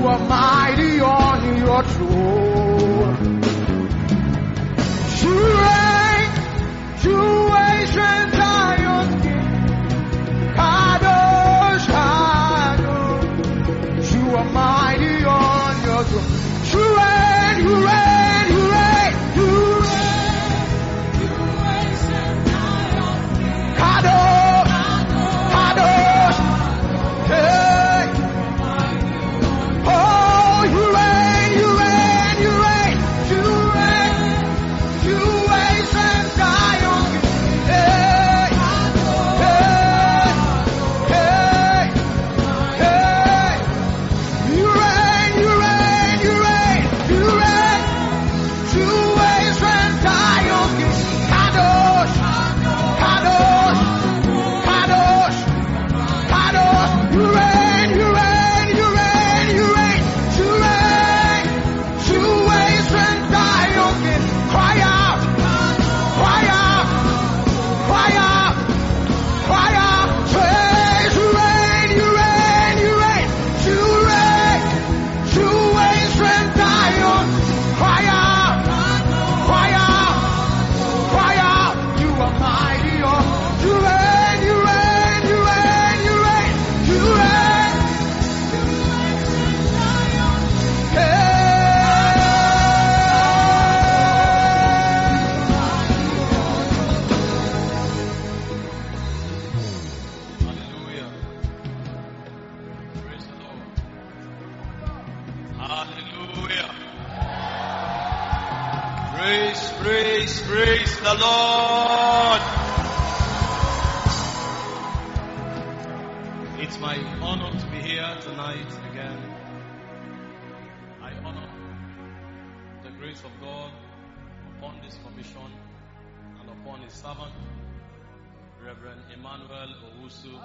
are mighty on your throne. You reign, you ancient Zion King. Kadosh, Kadosh. You are mighty on your throne. You reign, you reign, you reign, you reign. You ancient Zion King. Kadosh, Kadosh. Hey. Oh, you reign, you reign, you reign, you reign. You ancient Zion King. Hey, hey, hey, hey. You reign, you reign, you reign, you reign. You ancient Zion King. Kadosh, Kadosh, Kadosh, Kadosh. You reign, you reign, you reign, you reign, you reign. You ancient Zion King. Cry out, cry out, cry out, cry out. Praise, you reign, you reign, you reign, you reign. You ancient Zion. Cry out, cry out, cry out. You are mighty, oh. You reign, you reign, you reign, you reign, you reign. Hallelujah. Praise the Lord. Hallelujah. Praise, praise, praise the Lord. It's my honor to be here tonight again. I honor the grace of God upon this commission and upon his servant, Reverend Emmanuel Owusu.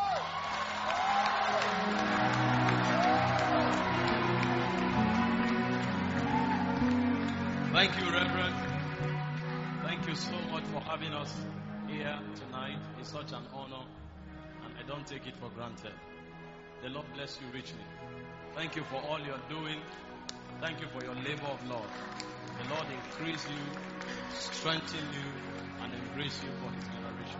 Thank you, Reverend. Thank you so much for having us here tonight. It's such an honor, and I don't take it for granted. The Lord bless you richly. Thank you for all you're doing. Thank you for your labor of love. The Lord increase you, strengthen you, and embrace you for his generation.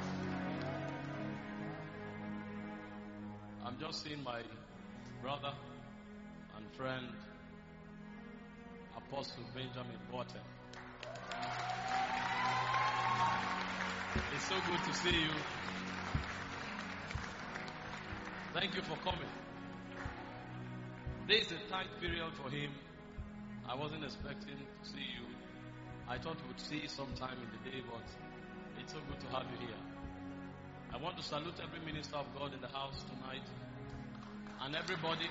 I'm just seeing my brother and friend, Apostle Benjamin Boateng. It's so good to see you. Thank you for coming. This is a tight period for him. I wasn't expecting to see you. I thought we would see sometime in the day, but it's so good to have you here. I want to salute every minister of God in the house tonight, and everybody.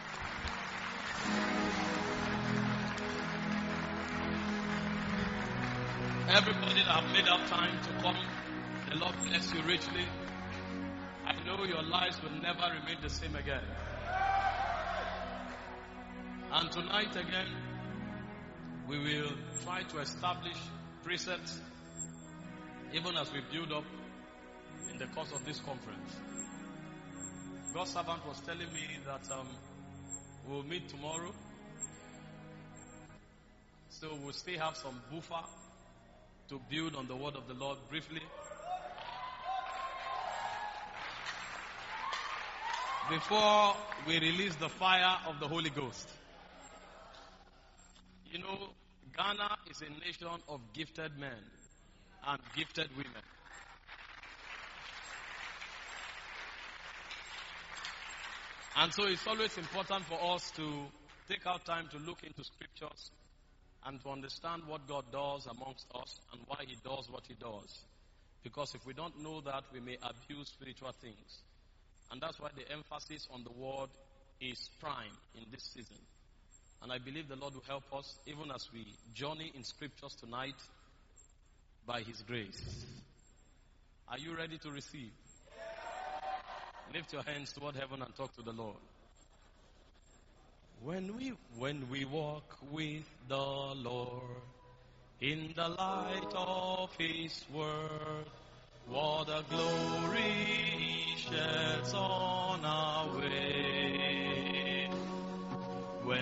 Everybody that have made up time to come, the Lord bless you richly. I know your lives will never remain the same again. And tonight again, we will try to establish precepts, even as we build up in the course of this conference. God's servant was telling me that we'll meet tomorrow, so we'll still have some buffer to build on the word of the Lord briefly. Before we release the fire of the Holy Ghost. You know, Ghana is a nation of gifted men and gifted women. And so it's always important for us to take our time to look into scriptures and to understand what God does amongst us and why he does what he does. Because if we don't know that, we may abuse spiritual things. And that's why the emphasis on the word is prime in this season. And I believe the Lord will help us even as we journey in scriptures tonight by his grace. Are you ready to receive? Lift your hands toward heaven and talk to the Lord. When we walk with the Lord in the light of his word, what a glory he sheds on our way.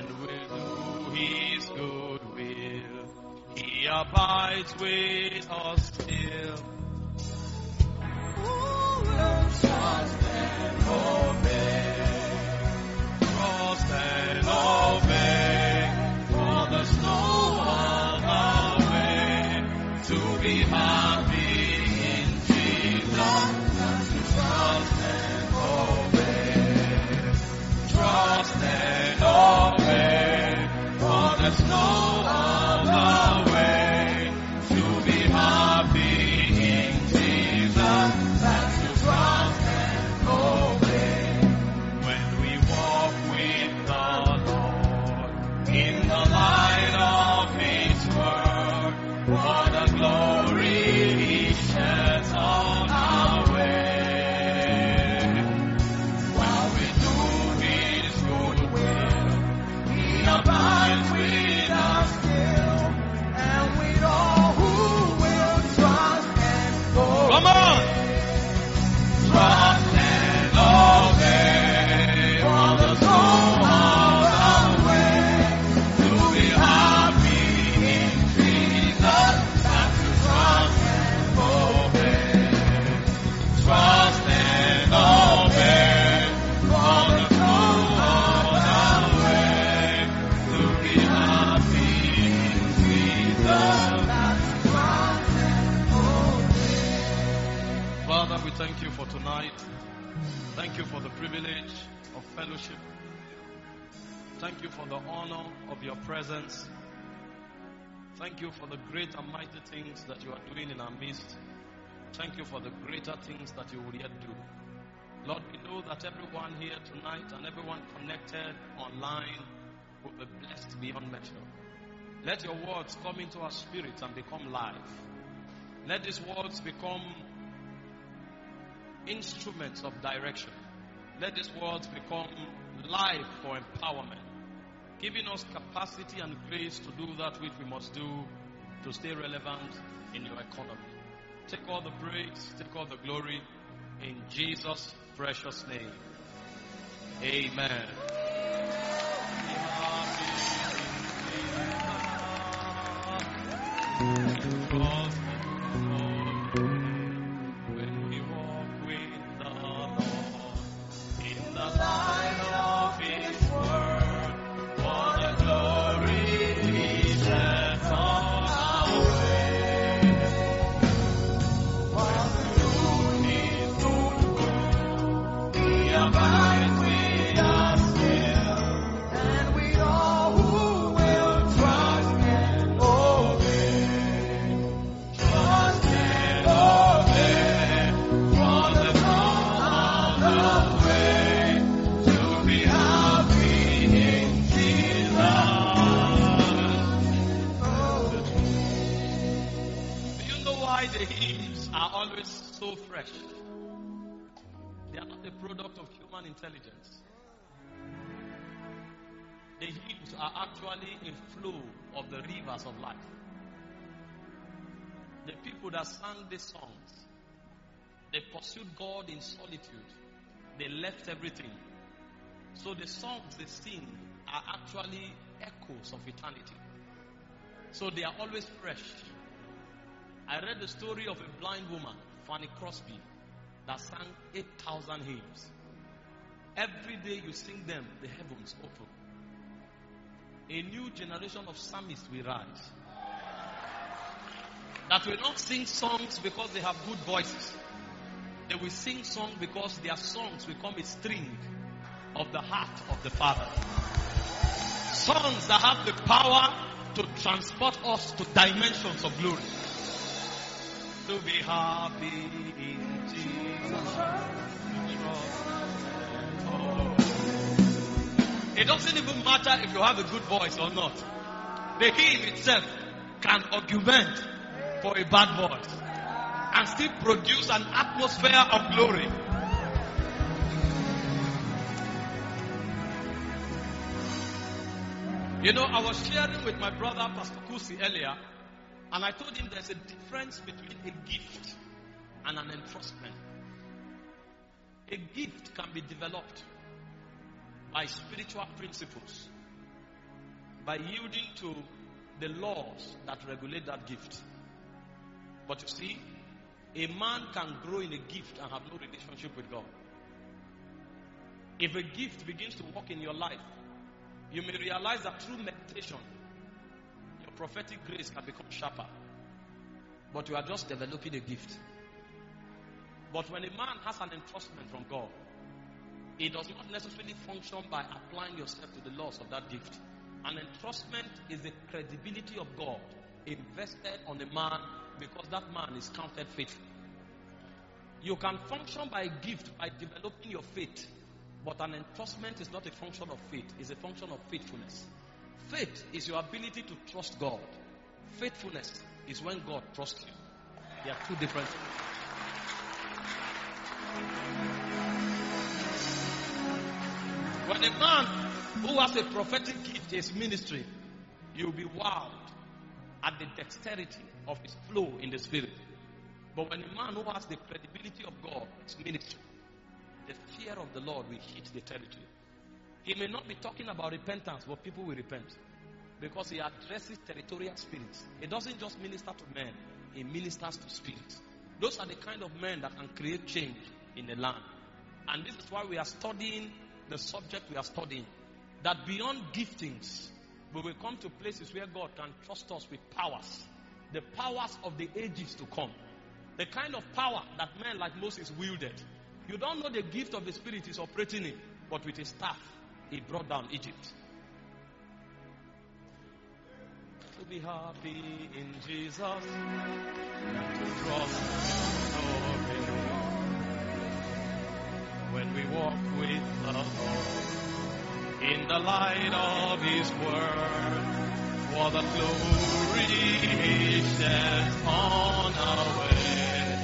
abides with us still. Who will trust and obey? Trust and obey, for there's no other way to be happy in Jesus than to trust and obey. Trust and obey, for there's no other way to be happy in Jesus than to trust and obey. When we walk with the Lord in the light of His word, what a glory He sheds on our way. While we do His good will, He abides with us still, And with all who will trust and obey. Come on! Trust and obey, for there's no other way to be happy in Jesus than to trust and obey. Trust and obey, for there's no other way to be happy in Jesus. Father, we thank you for tonight. Thank you for the privilege of fellowship. Thank you for the honor of your presence. Thank you for the great and mighty things that you are doing in our midst. Thank you for the greater things that you will yet do. Lord, we know that everyone here tonight and everyone connected online will be blessed beyond measure. Let your words come into our spirit and become life. Let these words become instruments of direction. Let these words become life for empowerment, giving us capacity and grace to do that which we must do to stay relevant in your economy. Take all the praise, take all the glory in Jesus' precious name. Amen. When we walk with the Lord in the light of His word, what a glory He sheds on our way. While we do His good will, He abides with us still, And with all who will trust and obey. trust and obey, for there's no other way to be happy in Jesus. Do you know why the hymns are always so fresh? They are not a product of human intelligence. The hymns are actually a flow of the rivers of life. The people that sang these songs, they pursued God in solitude. They left everything. So the songs they sing are actually echoes of eternity. So they are always fresh. I read the story of a blind woman, Fanny Crosby, that sang 8,000 hymns. Every day you sing them, the heavens open. A new generation of psalmists will rise. That will not sing songs because they have good voices. They will sing songs because their songs become a string of the heart of the Father. Songs that have the power to transport us to dimensions of glory. To be happy in Jesus. It doesn't even matter if you have a good voice or not. The hymn itself can augment for a bad voice and still produce an atmosphere of glory. You know, I was sharing with my brother, Pastor Kusi, earlier, and I told him there's a difference between a gift and an entrustment. A gift can be developed by spiritual principles, by yielding to the laws that regulate that gift. But you see, a man can grow in a gift and have no relationship with God. If a gift begins to work in your life, you may realize that through meditation, your prophetic grace can become sharper. But you are just developing a gift. But when a man has an entrustment from God, it does not necessarily function by applying yourself to the laws of that gift. An entrustment is the credibility of God invested on a man because that man is counted faithful. You can function by a gift by developing your faith, but an entrustment is not a function of faith, it's a function of faithfulness. Faith is your ability to trust God. Faithfulness is when God trusts you. They are two different things. When a man who has a prophetic gift is ministering, you'll be wowed at the dexterity of his flow in the spirit. But when a man who has the credibility of God is ministering, the fear of the Lord will hit the territory. He may not be talking about repentance, but people will repent. Because he addresses territorial spirits. He doesn't just minister to men, he ministers to spirits. Those are the kind of men that can create change in the land. And this is why we are studying the subject we are studying. That beyond giftings, we will come to places where God can trust us with powers. The powers of the ages to come. The kind of power that men like Moses wielded. You don't know the gift of the Spirit is operating in, but with his staff, he brought down Egypt. To be happy in Jesus, and to trust Him. When we walk with the Lord, in the light of His Word, for the glory He sheds on our way.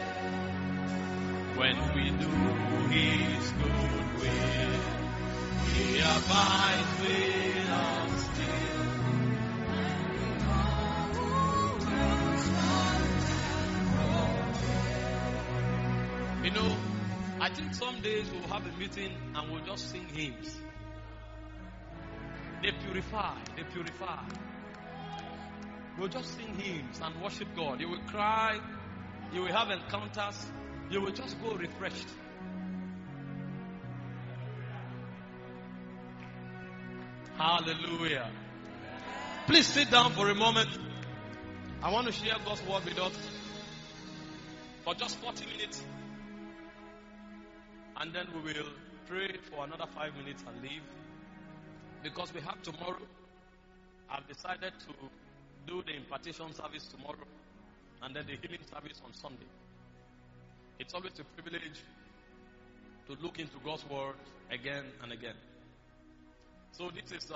When we do His good will, He abides with us still. You know, I think some days we'll have a meeting and we'll just sing hymns. They purify, they purify. We'll just sing hymns and worship God. You will cry, you will have encounters, you will just go refreshed. Hallelujah. Please sit down for a moment. I want to share God's word with us for just 40 minutes. And then we will pray for another 5 minutes and leave. Because we have tomorrow. I've decided to do the impartation service tomorrow. And then the healing service on Sunday. It's always a privilege to look into God's word again and again. So this is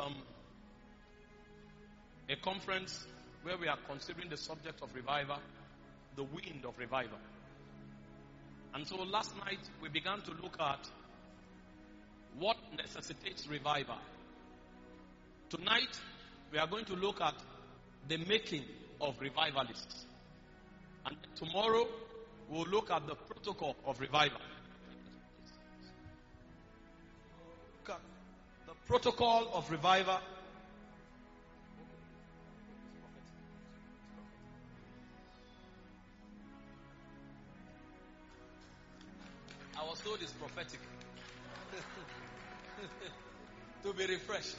a conference where we are considering the subject of revival, the wind of revival. And so last night we began to look at what necessitates revival. Tonight we are going to look at the making of revivalists. And tomorrow we'll look at the protocol of revival. Look at the protocol of revival. I was told it's prophetic. To be refreshed.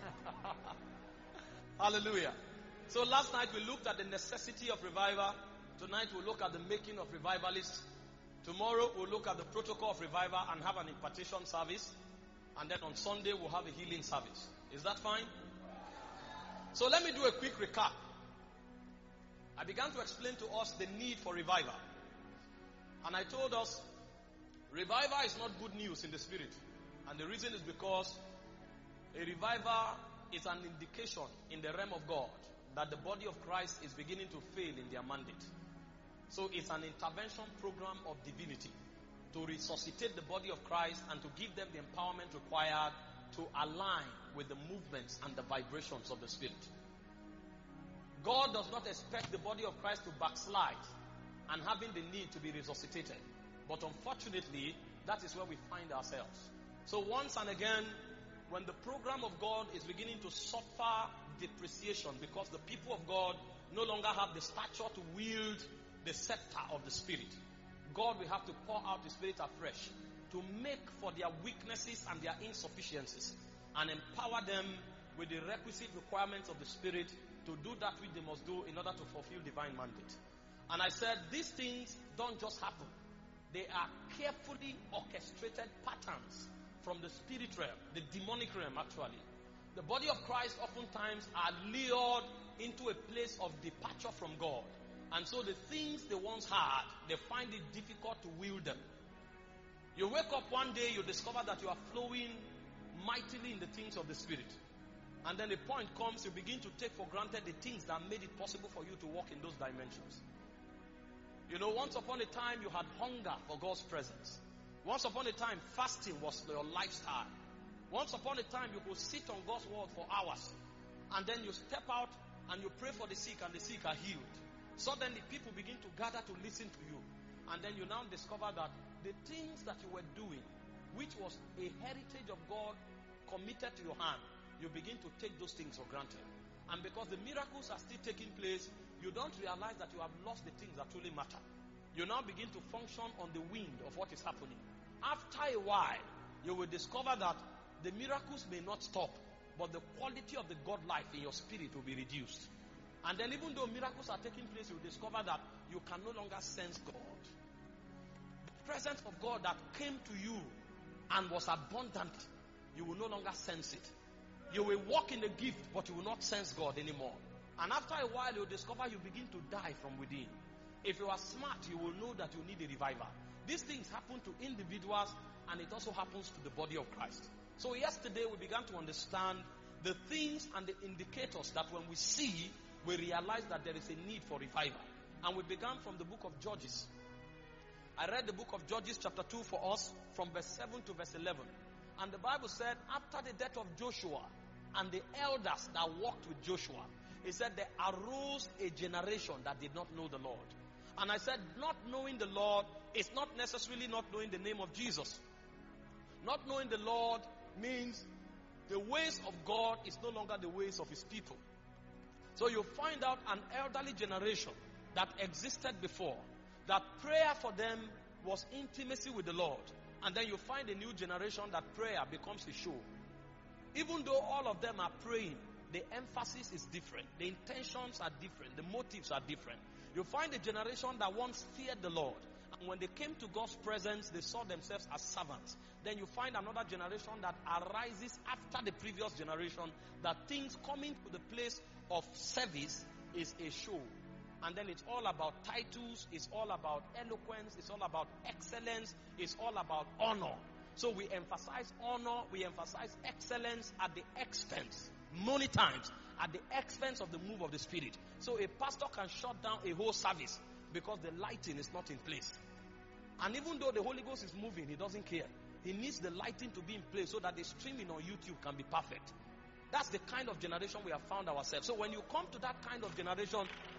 Hallelujah. So last night we looked at the necessity of revival. Tonight we'll look at the making of revivalists. Tomorrow we'll look at the protocol of revival and have an impartation service. And then on Sunday we'll have a healing service. Is that fine? So let me do a quick recap. I began to explain to us the need for revival. And I told us revival is not good news in the spirit. And the reason is because a revival is an indication in the realm of God that the body of Christ is beginning to fail in their mandate. So it's an intervention program of divinity to resuscitate the body of Christ and to give them the empowerment required to align with the movements and the vibrations of the Spirit. God does not expect the body of Christ to backslide and having the need to be resuscitated. But unfortunately, that is where we find ourselves. So once and again, when the program of God is beginning to suffer depreciation because the people of God no longer have the stature to wield the scepter of the Spirit, God will have to pour out the Spirit afresh to make for their weaknesses and their insufficiencies and empower them with the requisite requirements of the Spirit to do that which they must do in order to fulfill divine mandate. And I said, these things don't just happen. They are carefully orchestrated patterns from the spirit realm, the demonic realm actually. The body of Christ oftentimes are lured into a place of departure from God. And so the things they once had, they find it difficult to wield them. You wake up one day, you discover that you are flowing mightily in the things of the Spirit. And then a point comes, you begin to take for granted the things that made it possible for you to walk in those dimensions. You know, once upon a time, you had hunger for God's presence. Once upon a time, fasting was your lifestyle. Once upon a time, you could sit on God's word for hours. And then you step out and you pray for the sick and the sick are healed. Suddenly, people begin to gather to listen to you. And then you now discover that the things that you were doing, which was a heritage of God committed to your hand, you begin to take those things for granted. And because the miracles are still taking place, you don't realize that you have lost the things that truly matter. You now begin to function on the wind of what is happening. After a while, you will discover that the miracles may not stop, but the quality of the God life in your spirit will be reduced. And then even though miracles are taking place, you will discover that you can no longer sense God. The presence of God that came to you and was abundant, you will no longer sense it. You will walk in the gift, but you will not sense God anymore. And after a while, you'll discover you begin to die from within. If you are smart, you will know that you need a revival. These things happen to individuals, and it also happens to the body of Christ. So yesterday, we began to understand the things and the indicators that when we see, we realize that there is a need for revival. And we began from the book of Judges. I read the book of Judges chapter 2 for us from verse 7 to verse 11. And the Bible said, after the death of Joshua and the elders that walked with Joshua, it said there arose a generation that did not know the Lord. And I said, not knowing the Lord is not necessarily not knowing the name of Jesus. Not knowing the Lord means the ways of God is no longer the ways of his people. So you find out an elderly generation that existed before, that prayer for them was intimacy with the Lord. And then you find a new generation that prayer becomes a show. Even though all of them are praying, the emphasis is different. The intentions are different. The motives are different. You find a generation that once feared the Lord, and when they came to God's presence, they saw themselves as servants. Then you find another generation that arises after the previous generation, that things coming to the place of service is a show. And then it's all about titles, it's all about eloquence, it's all about excellence, it's all about honor. So we emphasize honor, we emphasize excellence at the expense, many times, at the expense of the move of the Spirit. So a pastor can shut down a whole service because the lighting is not in place. And even though the Holy Ghost is moving, he doesn't care. He needs the lighting to be in place so that the streaming on YouTube can be perfect. That's the kind of generation we have found ourselves. So when you come to that kind of generation,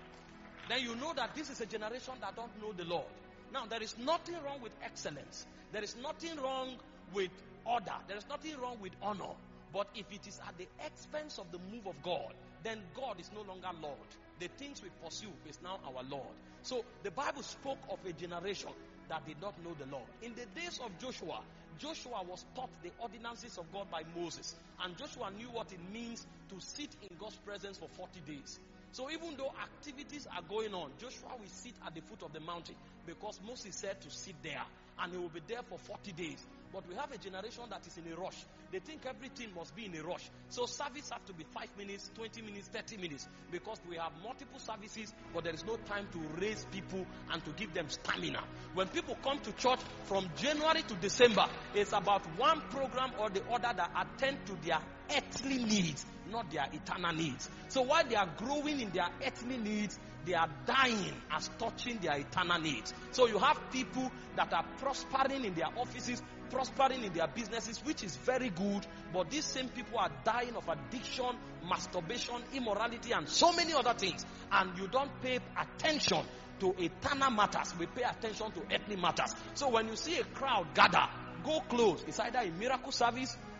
then you know that this is a generation that don't know the Lord. Now, there is nothing wrong with excellence. There is nothing wrong with order. There is nothing wrong with honor. But if it is at the expense of the move of God, then God is no longer Lord. The things we pursue is now our Lord. So the Bible spoke of a generation that did not know the Lord. In the days of Joshua, Joshua was taught the ordinances of God by Moses. And Joshua knew what it means to sit in God's presence for 40 days. So even though activities are going on, Joshua will sit at the foot of the mountain because Moses said to sit there, and he will be there for 40 days. But we have a generation that is in a rush. They think everything must be in a rush. So service have to be 5 minutes, 20 minutes, 30 minutes because we have multiple services, but there is no time to raise people and to give them stamina. When people come to church from January to December, it's about one program or the other that attend to their earthly needs, not their eternal needs. So while they are growing in their earthly needs, they are dying as touching their eternal needs. So you have people that are prospering in their offices, prospering in their businesses, which is very good, but these same people are dying of addiction, masturbation, immorality, and so many other things. And you don't pay attention to eternal matters. We pay attention to earthly matters. So when you see a crowd gather, go close. It's either a miracle service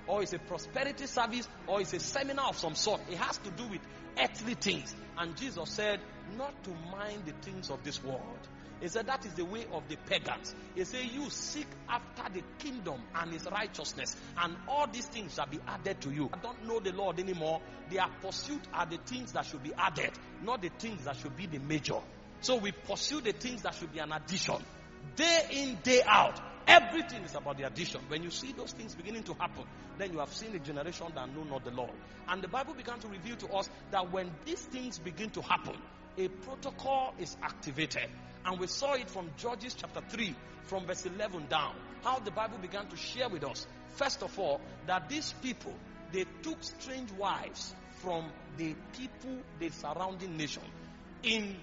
or it's a prosperity service, or it's a seminar of some sort. It has to do with earthly things. And Jesus said, not to mind the things of this world. He said that is the way of the pagans. He said, you seek after the kingdom and his righteousness, and all these things shall be added to you. I don't know the Lord anymore. Their pursuit are the things that should be added, not the things that should be the major. So we pursue the things that should be an addition. Day in, day out, everything is about the addition. When you see those things beginning to happen, then you have seen a generation that know not the Lord. And the Bible began to reveal to us that when these things begin to happen, a protocol is activated. And we saw it from Judges chapter 3, from verse 11 down. How the Bible began to share with us, first of all, that these people, they took strange wives from the people, the surrounding nation. In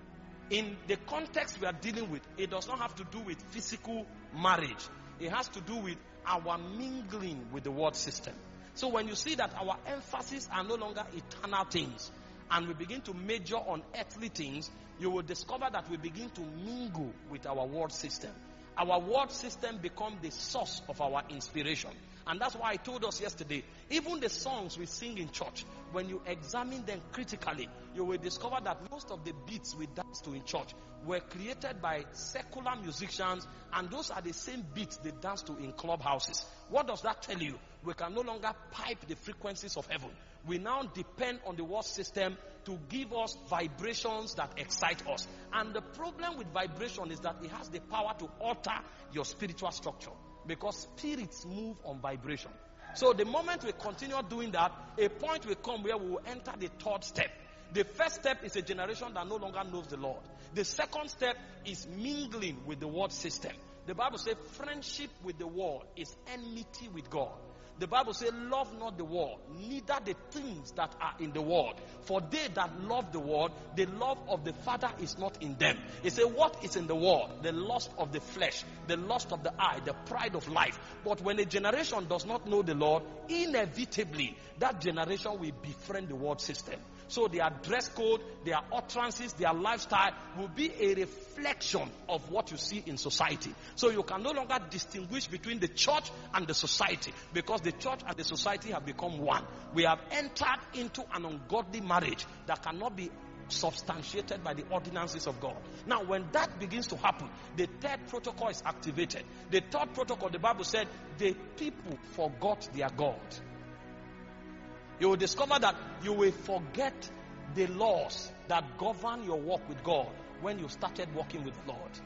the context we are dealing with, it does not have to do with physical marriage. It has to do with our mingling with the world system. So when you see that our emphasis are no longer eternal things, and we begin to major on earthly things, you will discover that we begin to mingle with our world system. Our world system becomes the source of our inspiration. And that's why I told us yesterday, even the songs we sing in church, when you examine them critically, you will discover that most of the beats we dance to in church were created by secular musicians, and those are the same beats they dance to in clubhouses. What does that tell you? We can no longer pipe the frequencies of heaven. We now depend on the world system to give us vibrations that excite us. And the problem with vibration is that it has the power to alter your spiritual structure, because spirits move on vibration. So the moment we continue doing that, a point will come where we will enter the third step. The first step is a generation that no longer knows the Lord. The second step is mingling with the world system. The Bible says friendship with the world is enmity with God. The Bible says, love not the world, neither the things that are in the world. For they that love the world, the love of the Father is not in them. It says, what is in the world? The lust of the flesh, the lust of the eye, the pride of life. But when a generation does not know the Lord, inevitably, that generation will befriend the world system. So their dress code, their utterances, their lifestyle will be a reflection of what you see in society. So you can no longer distinguish between the church and the society, because the church and the society have become one. We have entered into an ungodly marriage that cannot be substantiated by the ordinances of God. Now, when that begins to happen, the third protocol is activated. The third protocol, the Bible said, the people forgot their God. You will discover that you will forget the laws that govern your walk with God when you started walking with the Lord.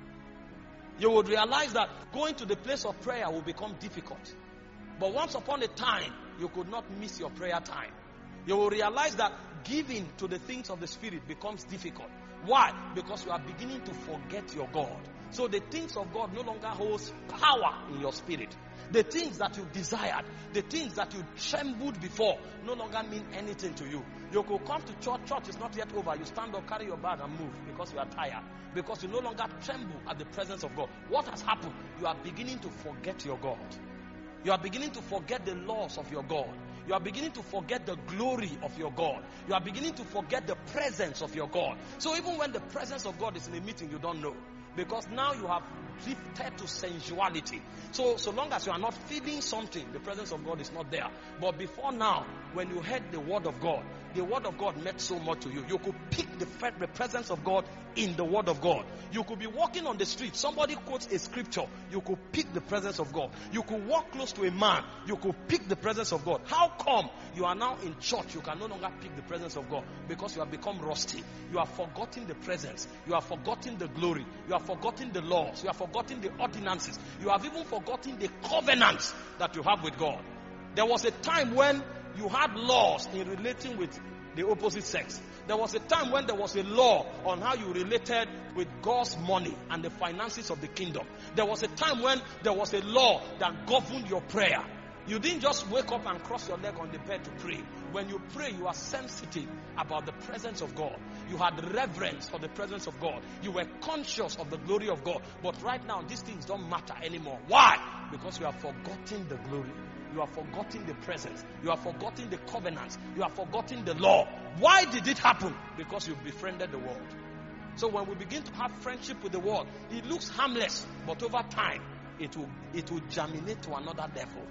You would realize that going to the place of prayer will become difficult. But once upon a time, you could not miss your prayer time. You will realize that giving to the things of the Spirit becomes difficult. Why? Because you are beginning to forget your God. So the things of God no longer holds power in your spirit. The things that you desired, the things that you trembled before, no longer mean anything to you. You could come to church, church is not yet over. You stand up, carry your bag and move because you are tired. Because you no longer tremble at the presence of God. What has happened? You are beginning to forget your God. You are beginning to forget the laws of your God. You are beginning to forget the glory of your God. You are beginning to forget the presence of your God. So even when the presence of God is in a meeting, you don't know. Because now you have drifted to sensuality. So long as you are not feeling something, the presence of God is not there. But before now, when you heard the word of God meant so much to you. You could pick the presence of God in the word of God. You could be walking on the street. Somebody quotes a scripture. You could pick the presence of God. You could walk close to a man. You could pick the presence of God. How come you are now in church? You can no longer pick the presence of God because you have become rusty. You have forgotten the presence. You have forgotten the glory. You have forgotten the laws. You have forgotten the ordinances. You have even forgotten the covenants that you have with God. There was a time when you had laws in relating with the opposite sex. There was a time when there was a law on how you related with God's money and the finances of the kingdom. There was a time when there was a law that governed your prayer. You didn't just wake up and cross your leg on the bed to pray. When you pray, you are sensitive about the presence of God. You had reverence for the presence of God. You were conscious of the glory of God. But right now, these things don't matter anymore. Why? Because you have forgotten the glory. You have forgotten the presence. You have forgotten the covenants. You have forgotten the law. Why did it happen? Because you befriended the world. So when we begin to have friendship with the world, it looks harmless, but over time, it will germinate to another level.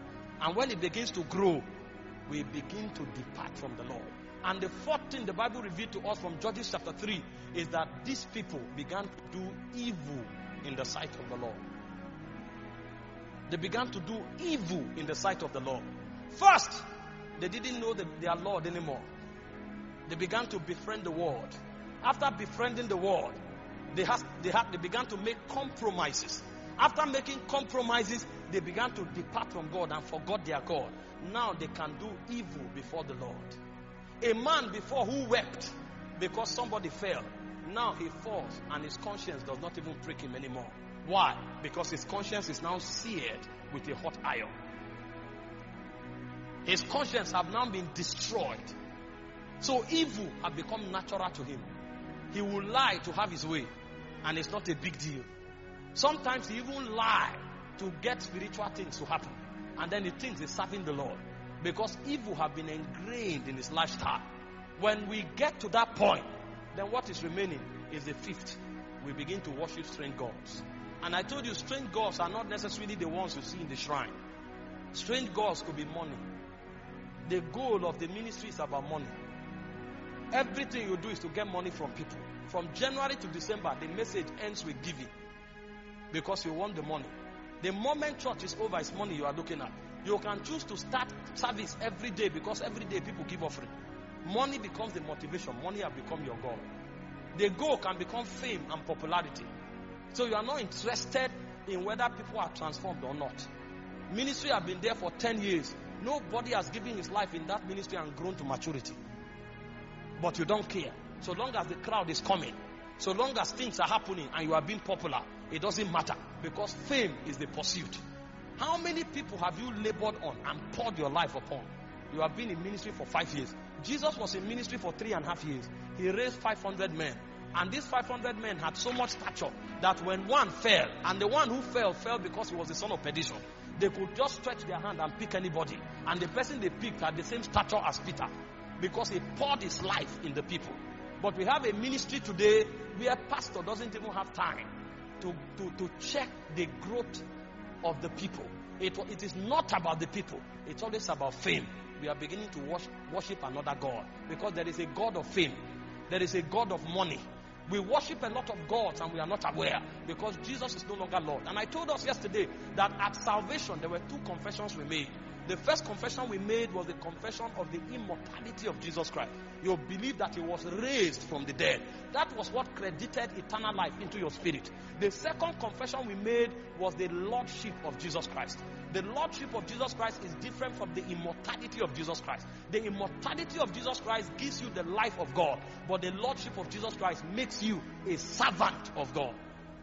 And when it begins to grow, we begin to depart from the Lord. And the fourth thing the Bible revealed to us from Judges chapter 3 is that these people began to do evil in the sight of the Lord. They began to do evil in the sight of the Lord. First, they didn't know their Lord anymore. They began to befriend the world. After befriending the world, they began to make compromises. After making compromises, they began to depart from God and forgot their God. Now they can do evil before the Lord. A man before who wept because somebody fell, now he falls and his conscience does not even prick him anymore. Why? Because his conscience is now seared with a hot iron. His conscience have now been destroyed. So evil have become natural to him. He will lie to have his way, and it's not a big deal. Sometimes he even lie to get spiritual things to happen, and then he thinks he's serving the Lord, because evil have been ingrained in his lifestyle. When we get to that point, then what is remaining is the fifth. We begin to worship strange gods. And I told you, strange gods are not necessarily the ones you see in the shrine. Strange gods could be money. The goal of the ministry is about money. Everything you do is to get money from people. From January to December, the message ends with giving, because you want the money. The moment church is over, it's money you are looking at. You can choose to start service every day, because every day people give offering. Money becomes the motivation. Money has become your God. The goal can become fame and popularity. So you are not interested in whether people are transformed or not. Ministry has been there for 10 years. Nobody has given his life in that ministry and grown to maturity. But you don't care. So long as the crowd is coming, so long as things are happening and you are being popular, it doesn't matter, because fame is the pursuit. How many people have you labored on and poured your life upon? You have been in ministry for 5 years. Jesus was in ministry for 3.5 years. He raised 500 men. And these 500 men had so much stature that when one fell, and the one who fell because he was the son of perdition, they could just stretch their hand and pick anybody. And the person they picked had the same stature as Peter, because he poured his life in the people. But we have a ministry today where pastor doesn't even have time to check the growth of the people. It is not about the people. It's always about fame. We are beginning to worship another God, because there is a God of fame. There is a God of money. We worship a lot of gods and we are not aware, because Jesus is no longer Lord. And I told us yesterday that at salvation there were two confessions we made. The first confession we made was the confession of the immortality of Jesus Christ. You believe that he was raised from the dead. That was what credited eternal life into your spirit. The second confession we made was the lordship of Jesus Christ. The lordship of Jesus Christ is different from the immortality of Jesus Christ. The immortality of Jesus Christ gives you the life of God, but the lordship of Jesus Christ makes you a servant of God.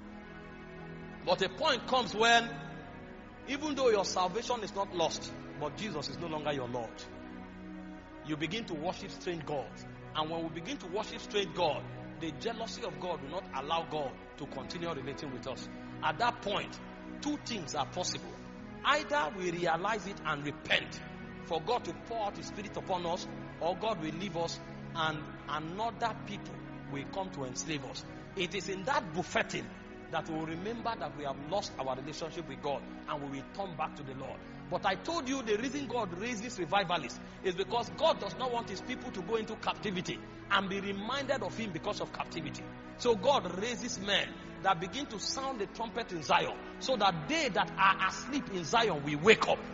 But a point comes when, even though your salvation is not lost, but Jesus is no longer your Lord, you begin to worship strange gods. And when we begin to worship strange gods, the jealousy of God will not allow God to continue relating with us. At that point, two things are possible. Either we realize it and repent for God to pour out his spirit upon us, or God will leave us and another people will come to enslave us. It is in that buffeting that we will remember that we have lost our relationship with God and we will turn back to the Lord. But I told you the reason God raises revivalists is because God does not want his people to go into captivity and be reminded of him because of captivity. So God raises men that begin to sound the trumpet in Zion, so that they that are asleep in Zion will wake up.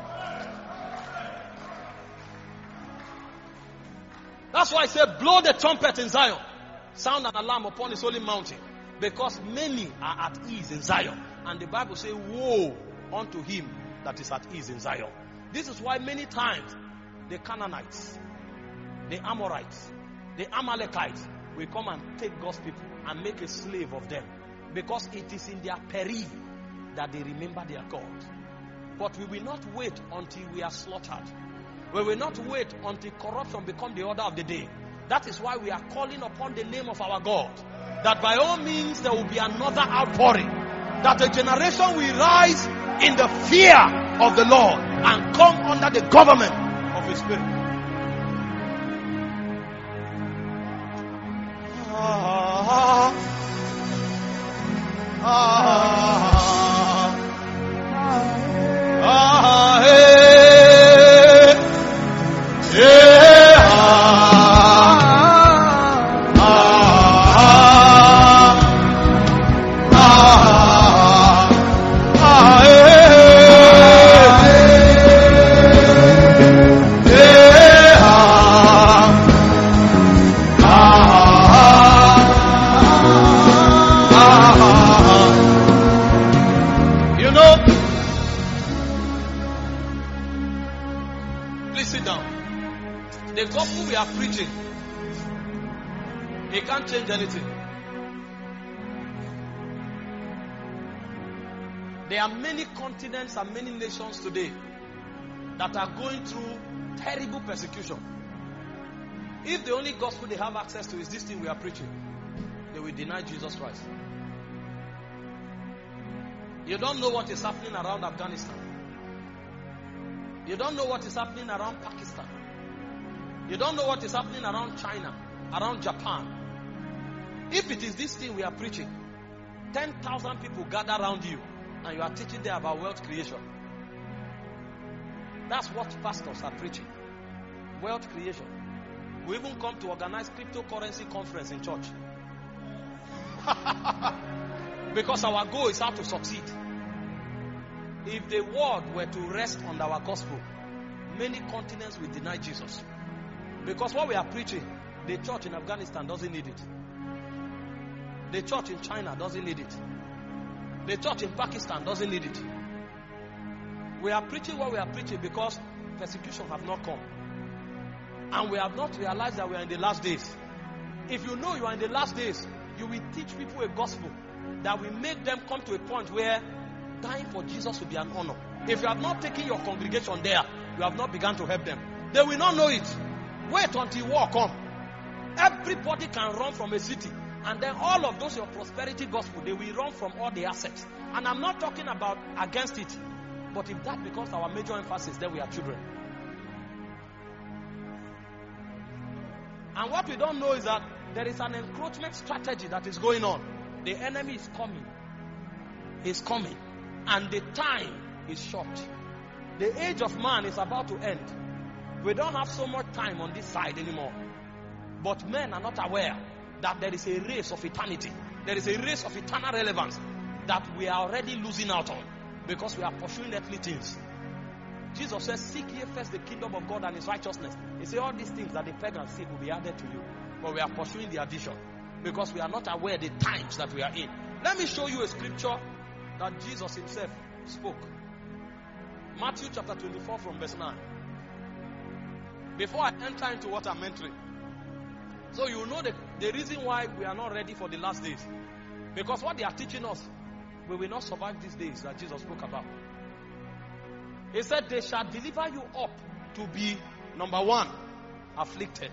That's why I said, blow the trumpet in Zion, sound an alarm upon his holy mountain, because many are at ease in Zion. And the Bible says, woe unto him that is at ease in Zion. This is why many times the Canaanites, the Amorites, the Amalekites will come and take God's people and make a slave of them, because it is in their peril that they remember their God. But we will not wait until we are slaughtered. We will not wait until corruption becomes the order of the day. That is why we are calling upon the name of our God, that by all means there will be another outpouring, that a generation will rise in the fear of the Lord and come under the government of his spirit. Hey. gospel we are preaching, it can't change anything. There are many continents and many nations today that are going through terrible persecution. If the only gospel they have access to is this thing we are preaching, they will deny Jesus Christ. You don't know what is happening around Afghanistan. You don't know what is happening around Pakistan. You don't know what is happening around China, around Japan. If it is this thing we are preaching, 10,000 people gather around you and you are teaching them about wealth creation. That's what pastors are preaching. Wealth creation. We even come to organize cryptocurrency conference in church. Because our goal is how to succeed. If the world were to rest on our gospel, many continents will deny Jesus. Because what we are preaching, the church in Afghanistan doesn't need it. The church in China doesn't need it. The church in Pakistan doesn't need it. We are preaching what we are preaching because persecution have not come. And we have not realized that we are in the last days. If you know you are in the last days, you will teach people a gospel that will make them come to a point where dying for Jesus will be an honor. If you have not taken your congregation there, you have not begun to help them. They will not know it. Wait until war come. Everybody can run from a city. And then all of those, your prosperity gospel, they will run from all the assets. And I'm not talking about against it. But if that becomes our major emphasis, then we are children. And what we don't know is that there is an encroachment strategy that is going on. The enemy is coming. He's coming. And the time is short. The age of man is about to end. We don't have so much time on this side anymore. But men are not aware that there is a race of eternity. There is a race of eternal relevance that we are already losing out on because we are pursuing earthly things. Jesus says, seek ye first the kingdom of God and his righteousness. He said, all these things that the pagans seek will be added to you. But we are pursuing the addition because we are not aware of the times that we are in. Let me show you a scripture that Jesus himself spoke. Matthew chapter 24 from verse 9. Before I enter into what I'm entering, so you know the reason why we are not ready for the last days. Because what they are teaching us, we will not survive these days that Jesus spoke about. He said, they shall deliver you up to be, number one, afflicted.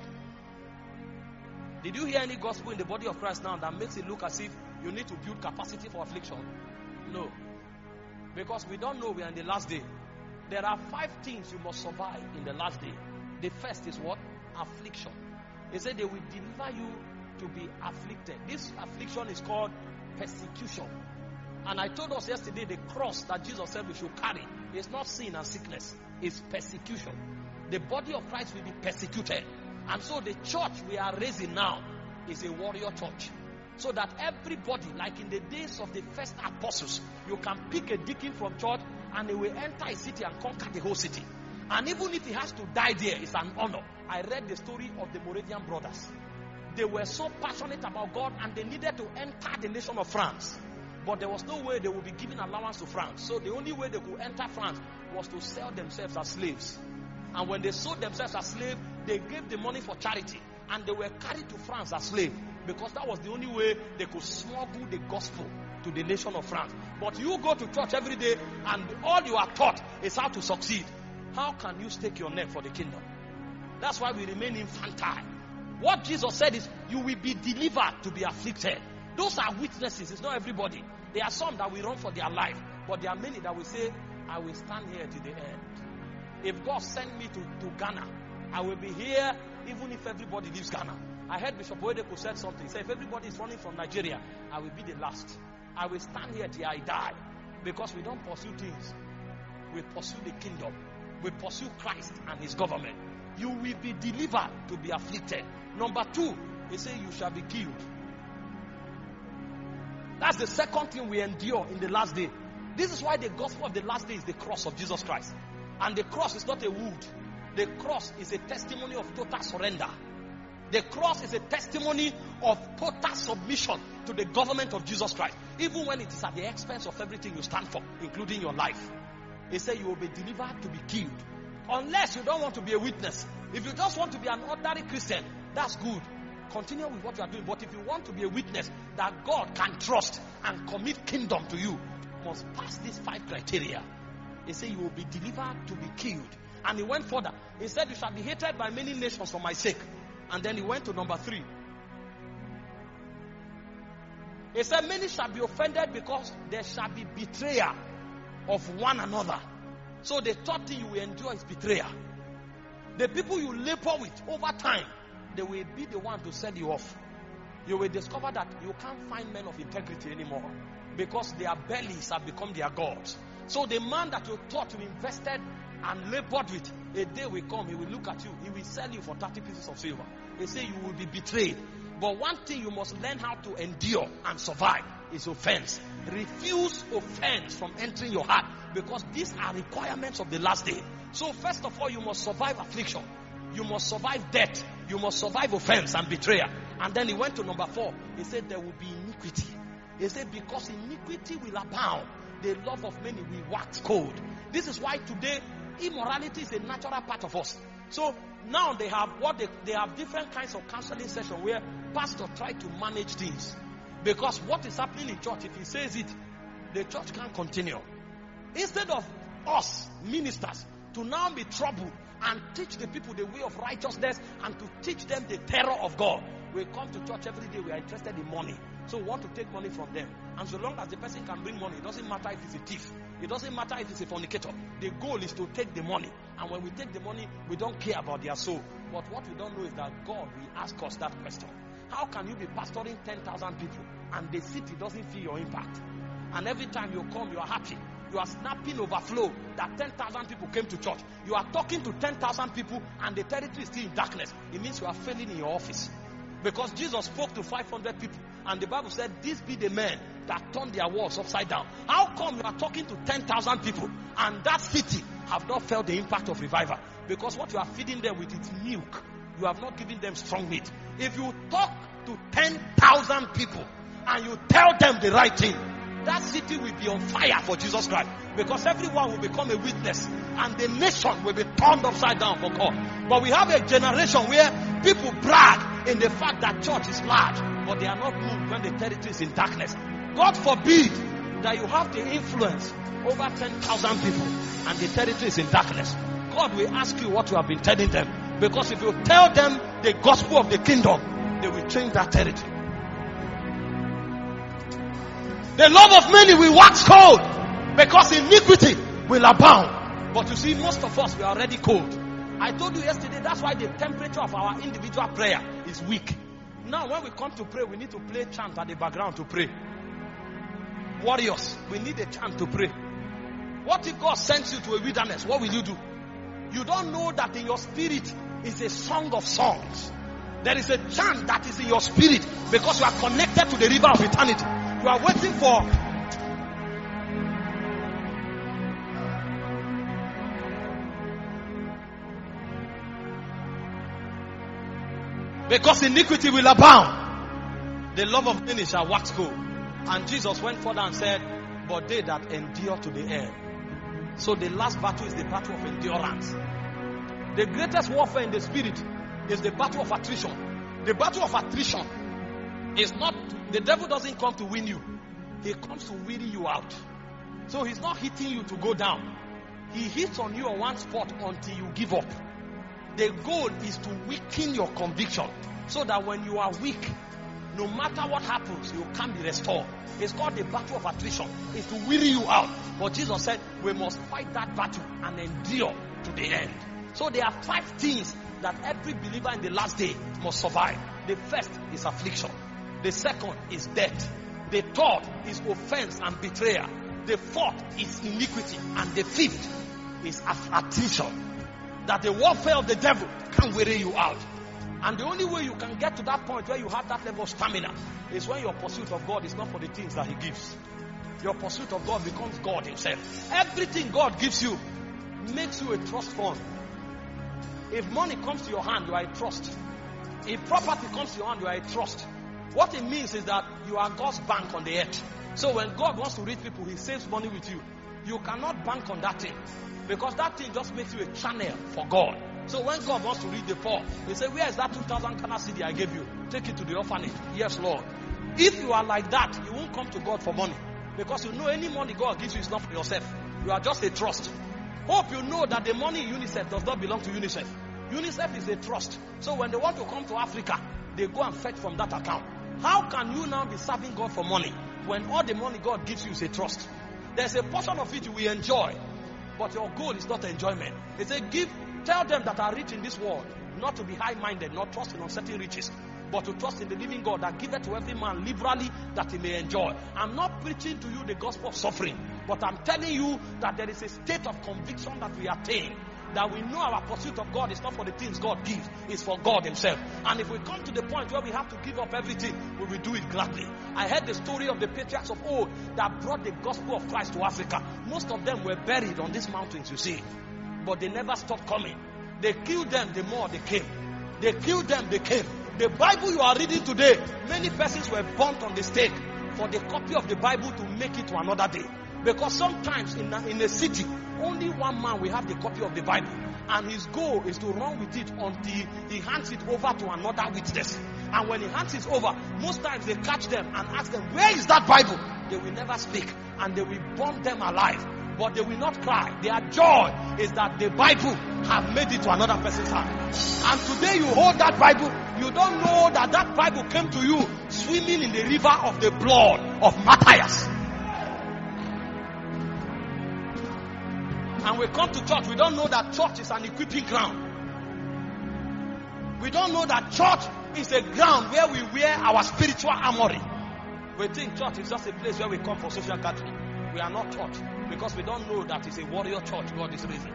Did you hear any gospel in the body of Christ now that makes it look as if you need to build capacity for affliction? No. Because we don't know we are in the last day. There are 5 things you must survive in the last day. The first is what? Affliction. He said they will deliver you to be afflicted. This affliction is called persecution. And I told us yesterday the cross that Jesus said we should carry is not sin and sickness. It's persecution. The body of Christ will be persecuted. And so the church we are raising now is a warrior church. So that everybody, like in the days of the first apostles, you can pick a deacon from church and he will enter a city and conquer the whole city. And even if he has to die there, it's an honor. I read the story of the Moravian brothers. They were so passionate about God and they needed to enter the nation of France. But there was no way they would be giving allowance to France. So the only way they could enter France was to sell themselves as slaves. And when they sold themselves as slaves, they gave the money for charity. And they were carried to France as slaves. Because that was the only way they could smuggle the gospel to the nation of France. But you go to church every day and all you are taught is how to succeed. How can you stake your neck for the kingdom? That's why we remain infantile. What Jesus said is, you will be delivered to be afflicted. Those are witnesses. It's not everybody. There are some that will run for their life. But there are many that will say, I will stand here till the end. If God sent me to Ghana, I will be here even if everybody leaves Ghana. I heard Bishop Oedeko said something. He said, if everybody is running from Nigeria, I will be the last. I will stand here till I die. Because we don't pursue things. We pursue the kingdom. We pursue Christ and his government. You will be delivered to be afflicted. Number 2, he said you shall be killed. That's the second thing we endure in the last day. This is why the gospel of the last day is the cross of Jesus Christ. And the cross is not a wood. The cross is a testimony of total surrender. The cross is a testimony of total submission to the government of Jesus Christ. Even when it is at the expense of everything you stand for, including your life. He said you will be delivered to be killed. Unless you don't want to be a witness. If you just want to be an ordinary Christian, that's good. Continue with what you are doing. But if you want to be a witness that God can trust and commit kingdom to you, you must pass these 5 criteria. He said you will be delivered to be killed. And he went further. He said you shall be hated by many nations for my sake. And then he went to number 3. He said many shall be offended because there shall be betrayal of one another. So the third thing you will endure is betrayal. The people you labor with over time, they will be the one to sell you off. You will discover that you can't find men of integrity anymore because their bellies have become their gods. So the man that you thought you invested and labored with, a day will come, he will look at you, he will sell you for 30 pieces of silver. He say you will be betrayed. But one thing you must learn how to endure and survive is offense. Refuse offense from entering your heart, because these are requirements of the last day. So first of all, you must survive affliction. You must survive death. You must survive offense and betrayal. And then he went to number 4. He said there will be iniquity. He said because iniquity will abound, the love of many will wax cold. This is why today immorality is a natural part of us. So now they have they have different kinds of counseling sessions where pastors try to manage things. Because what is happening in church, if he says it, the church can't continue. Instead of us ministers to now be troubled and teach the people the way of righteousness and to teach them the terror of God, we come to church every day, we are interested in money. So we want to take money from them. And so long as the person can bring money, it doesn't matter if he's a thief. It doesn't matter if he's a fornicator. The goal is to take the money. And when we take the money, we don't care about their soul. But what we don't know is that God will ask us that question. How can you be pastoring 10,000 people and the city doesn't feel your impact? And every time you come, you are happy. You are snapping overflow that 10,000 people came to church. You are talking to 10,000 people and the territory is still in darkness. It means you are failing in your office. Because Jesus spoke to 500 people and the Bible said, these be the men that turned their walls upside down. How come you are talking to 10,000 people and that city have not felt the impact of revival? Because what you are feeding them with is milk. You have not given them strong meat. If you talk to 10,000 people and you tell them the right thing, that city will be on fire for Jesus Christ. Because everyone will become a witness and the nation will be turned upside down for God. But we have a generation where people brag in the fact that church is large, but they are not moved when the territory is in darkness. God forbid that you have the influence over 10,000 people and the territory is in darkness. God will ask you what you have been telling them. Because if you tell them the gospel of the kingdom, they will change that territory. The love of many will wax cold because iniquity will abound. But you see, most of us, we are already cold. I told you yesterday, that's why the temperature of our individual prayer is weak. Now, when we come to pray, we need to play chant at the background to pray. Warriors, we need a chant to pray. What if God sends you to a wilderness? What will you do? You don't know that in your spirit is a song of songs. There is a chant that is in your spirit because you are connected to the river of eternity. You are waiting for. Because iniquity will abound, the love of many shall wax cold. And Jesus went further and said, but they that endure to the end. So the last battle is the battle of endurance. The greatest warfare in the spirit is the battle of attrition. The battle of attrition is not, the devil doesn't come to win you. He comes to weary you out. So he's not hitting you to go down. He hits on you on one spot until you give up. The goal is to weaken your conviction so that when you are weak, no matter what happens, you can be restored. It's called the battle of attrition. It's to weary you out. But Jesus said we must fight that battle and endure to the end. So there are 5 things that every believer in the last day must survive. The first is affliction. The second is death. The third is offense and betrayal. The fourth is iniquity. And the fifth is attrition. That the warfare of the devil can weary you out. And the only way you can get to that point where you have that level of stamina is when your pursuit of God is not for the things that He gives. Your pursuit of God becomes God Himself. Everything God gives you makes you a trust fund. If money comes to your hand, you are a trust. If property comes to your hand, you are a trust. What it means is that you are God's bank on the earth. So when God wants to reach people, He saves money with you. You cannot bank on that thing, because that thing just makes you a channel for God. So when God wants to read the poor, He say, where is that 2,000 Ghana cedi I gave you? Take it to the orphanage. Yes, Lord. If you are like that, you won't come to God for money, because you know any money God gives you is not for yourself. You are just a trust. Hope you know that the money in UNICEF does not belong to UNICEF. UNICEF is a trust. So when they want to come to Africa, they go and fetch from that account. How can you now be serving God for money when all the money God gives you is a trust? There's a portion of it you will enjoy, but your goal is not enjoyment. They say, tell them that are rich in this world not to be high-minded, not trust in uncertain riches, but to trust in the living God that giveth to every man liberally that he may enjoy. I'm not preaching to you the gospel of suffering, but I'm telling you that there is a state of conviction that we attain, that we know our pursuit of God is not for the things God gives, it's for God Himself. And if we come to the point where we have to give up everything, we will do it gladly. I heard the story of the patriarchs of old that brought the gospel of Christ to Africa. Most of them were buried on these mountains, you see, but they never stopped coming. They killed them, the more they came. They killed them, they came. The Bible you are reading today, many persons were burnt on the stake for the copy of the Bible to make it to another day. Because sometimes in a city, only one man will have the copy of the Bible, and his goal is to run with it until he hands it over to another witness. And when he hands it over, most times they catch them and ask them, where is that Bible? They will never speak, and they will burn them alive, but they will not cry. Their joy is that the Bible have made it to another person's hand. And today you hold that Bible, you don't know that that Bible came to you swimming in the river of the blood of Matthias. And we come to church, we don't know that church is an equipping ground. We don't know that church is a ground where we wear our spiritual armory. We think church is just a place where we come for social gathering. We are not church, because we don't know that it's a warrior church God is raising.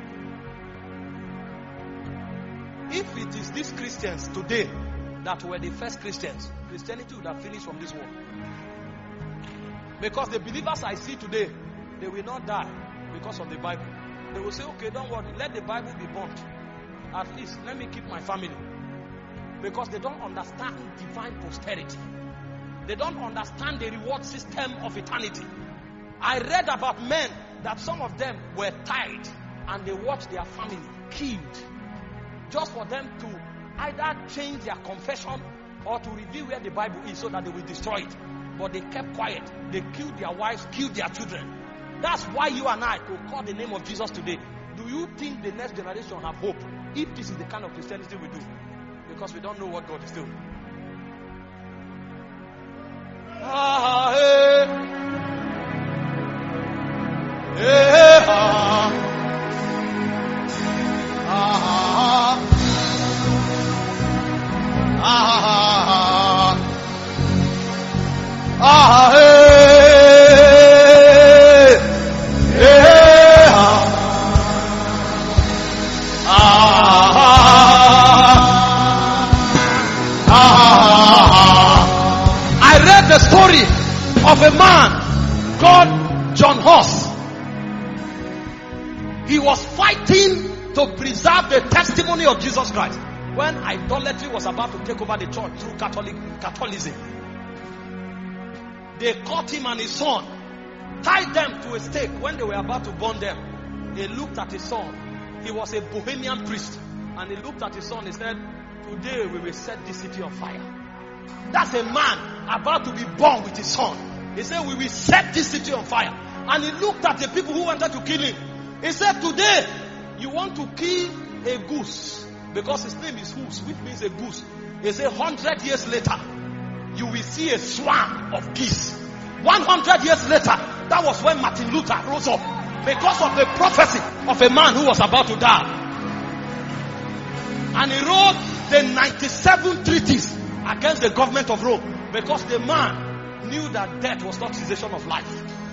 If it is these Christians today that were the first Christians, Christianity would have finished from this world. Because the believers I see today, they will not die because of the Bible. They will say, okay, don't worry, let the Bible be burnt. At least, let me keep my family. Because they don't understand divine posterity. They don't understand the reward system of eternity. I read about men that some of them were tied and they watched their family killed just for them to either change their confession or to reveal where the Bible is so that they will destroy it. But they kept quiet. They killed their wives, killed their children. That's why you and I could call the name of Jesus today. Do you think the next generation have hope if this is the kind of Christianity we do? Because we don't know what God is doing. I read the story of a man called John Huss. He was fighting to preserve the testimony of Jesus Christ when idolatry was about to take over the church through Catholicism. They caught him and his son, tied them to a stake. When they were about to burn them, he looked at his son. He was a Bohemian priest, and he looked at his son. He said, today we will set this city on fire. That's a man about to be born with his son. He said, we will set this city on fire. And he looked at the people who wanted to kill him. He said, today you want to kill a goose, because his name is Hus, which means a goose. He said, 100 years later you will see a swarm of geese. 100 years later, that was when Martin Luther rose up, because of the prophecy of a man who was about to die. And he wrote the 97 treaties against the government of Rome, because the man knew that death was not cessation of life.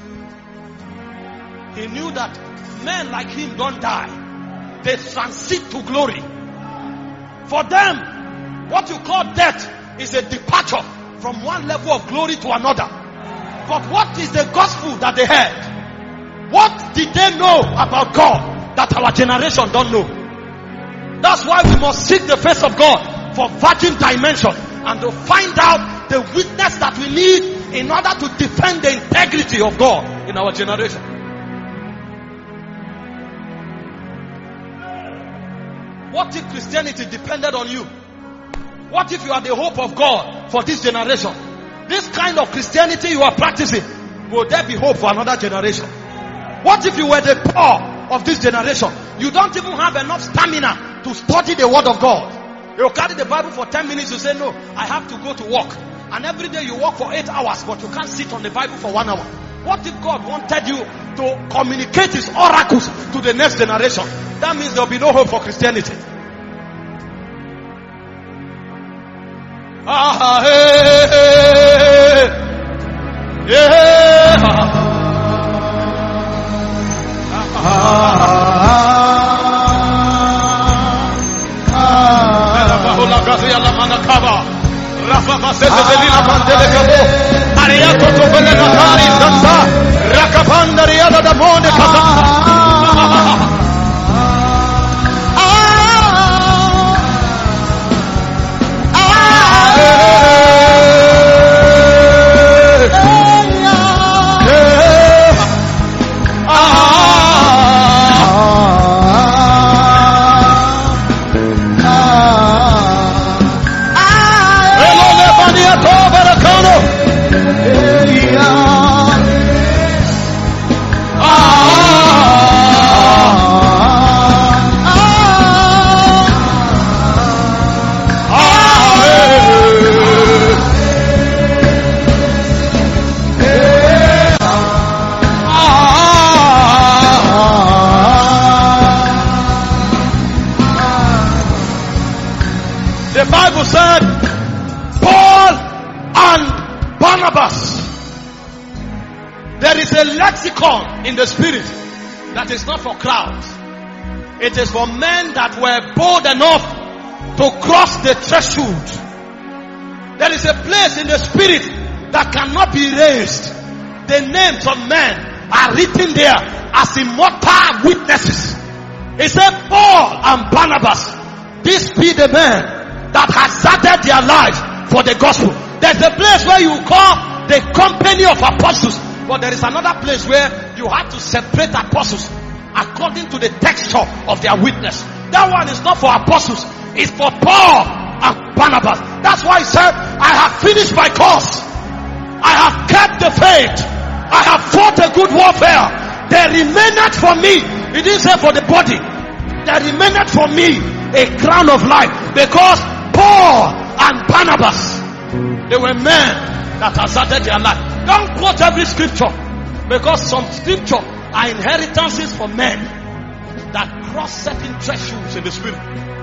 He knew that men like him don't die, they transit to glory. For them, what you call death is a departure from one level of glory to another. But what is the gospel that they heard? What did they know about God that our generation don't know? That's why we must seek the face of God for virgin dimension, and to find out the witness that we need in order to defend the integrity of God in our generation. What if Christianity depended on you? What if you are the hope of God for this generation? This kind of Christianity you are practicing, will there be hope for another generation? What if you were the poor of this generation? You don't even have enough stamina to study the word of God. You carry the Bible for 10 minutes, you say, no, I have to go to work. And every day you work for 8 hours, but you can't sit on the Bible for 1 hour. What if God wanted you to communicate his oracles to the next generation? That means there will be no hope for Christianity. The Bible said, Paul and Barnabas. There is a lexicon in the spirit that is not for crowds. It is for men that were bold enough to cross the threshold. There is a place in the spirit that cannot be erased. The names of men are written there as immortal witnesses. He said, Paul and Barnabas, these be the men that hazarded their lives for the gospel. There's a place where you call the company of apostles, but there is another place where you have to separate apostles according to the texture of their witness. That one is not for apostles, it's for Paul and Barnabas. That's why he said, I have finished my course, I have kept the faith, I have fought a good warfare. There remaineth for me, he didn't say for the body, there remaineth for me a crown of life. Because Paul and Barnabas, they were men that hazarded their life. Don't quote every scripture, because some scripture are inheritances for men that cross certain thresholds in the spirit.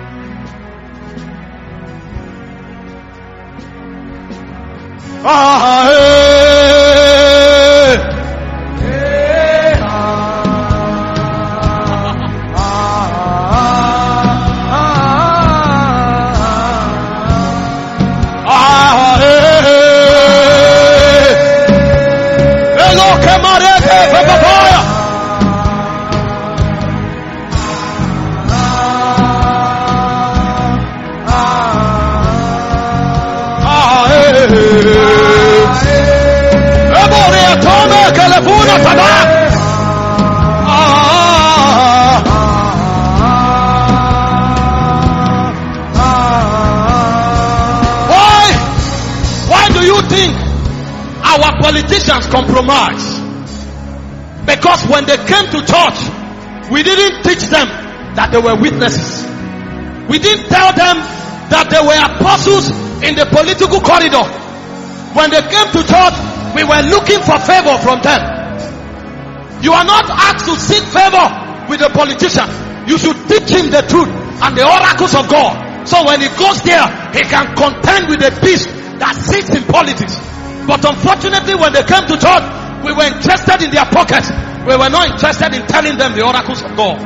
Why do you think our politicians compromise? Because when they came to church, we didn't teach them that they were witnesses. We didn't tell them that they were apostles in the political corridor. When they came to church, we were looking for favor from them. You are not asked to seek favor with the politician. You should teach him the truth and the oracles of God. So when he goes there, he can contend with the beast that sits in politics. But unfortunately, when they came to church, we were interested in their pockets. We were not interested in telling them the oracles of God.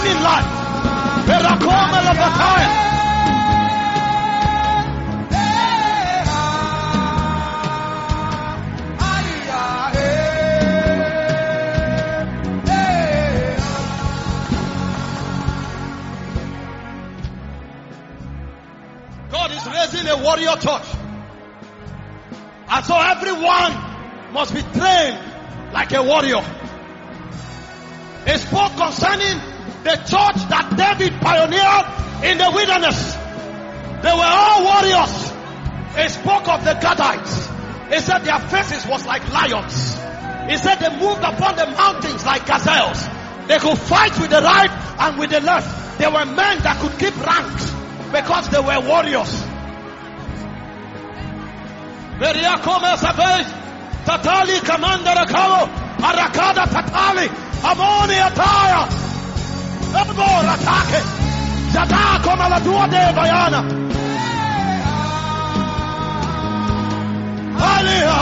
in life. Berakoma la bataya. God is raising a warrior church. And so everyone must be trained like a warrior. He spoke concerning the church that David pioneered in the wilderness. They were all warriors. He spoke of the Gadites. He said their faces was like lions. He said they moved upon the mountains like gazelles. They could fight with the right and with the left. They were men that could keep ranks because they were warriors. Tatali Commander Akao, Arakada Tatali, Amoni Ataya, Ebor Atake, Zadako Maladua de Bayana, Alia,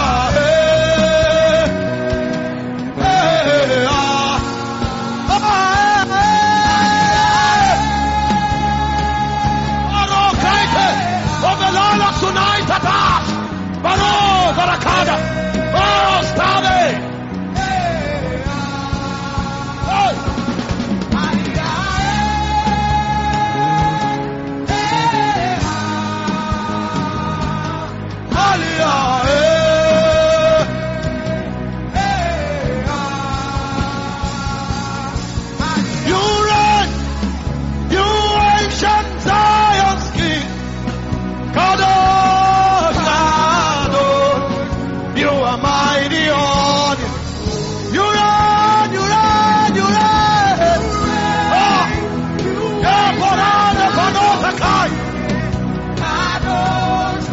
Ovelala Sunai Tatash, Baro Barakada, Oh, Stade! You reign, you ancient Zion's King, Kadosh, Kadosh, you are mighty on it. You reign, you reign, you reign. Oh, yeah, Borana, Borana, Kai. Kadosh,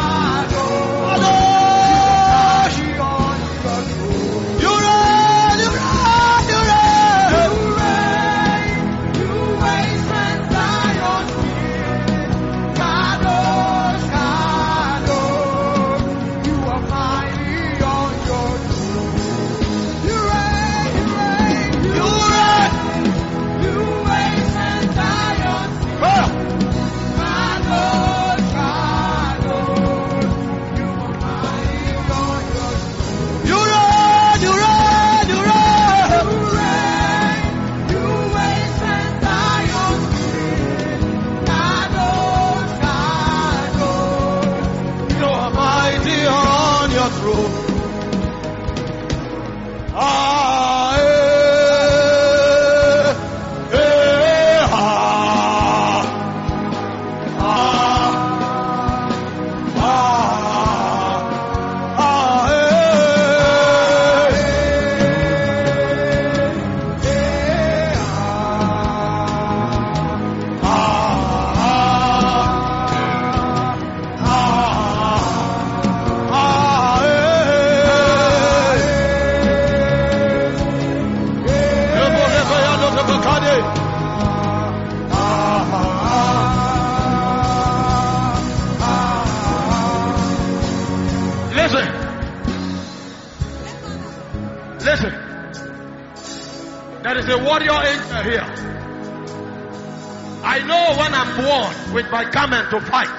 Kadosh, you reign, you reign, you reign. You reign, Zion's King. Kadosh, Kadosh, you are mighty on your throne. You reign, you reign, you reign. You reign, Zion's King. Kadosh, Kadosh, you are mighty on your throne. You reign, you reign, you reign. You reign, Zion's King. Kadosh, Kadosh, you are mighty on your throne. Ah, Listen. Listen. There is a warrior angel here. I know when I'm born with my garment to fight.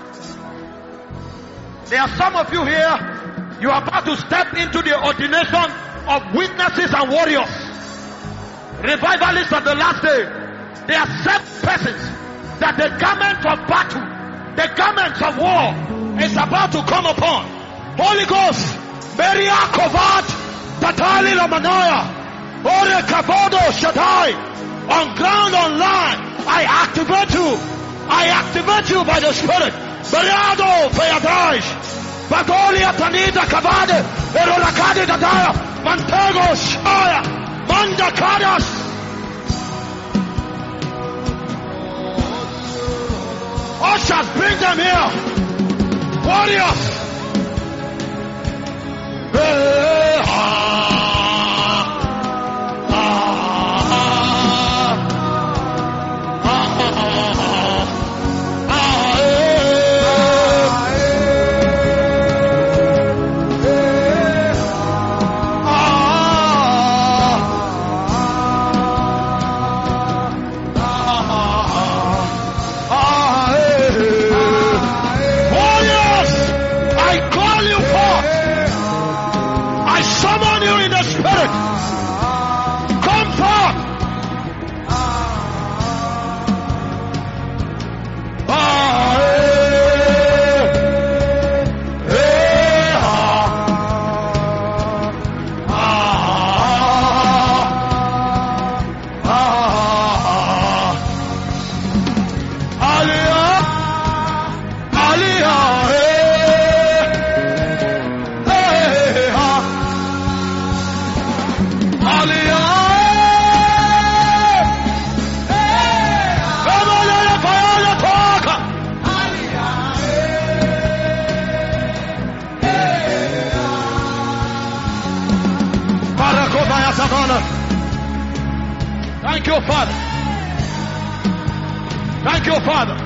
There are some of you here, you are about to step into the ordination of witnesses and warriors. Revivalists of the last day. There are 7 persons that the garment of battle, the garments of war is about to come upon. Holy Ghost, Beria Kovat, Tatali Lamanaya, Ore Kavodo Shaddai, on ground, on land, I activate you by the Spirit. Beriado Fayadaish, Bagolia Tanita Kavade, Erolakade Dadaya, Mantego Shaya, Manda Kadas. Ushers, bring them here. Warriors. Thank you, Father.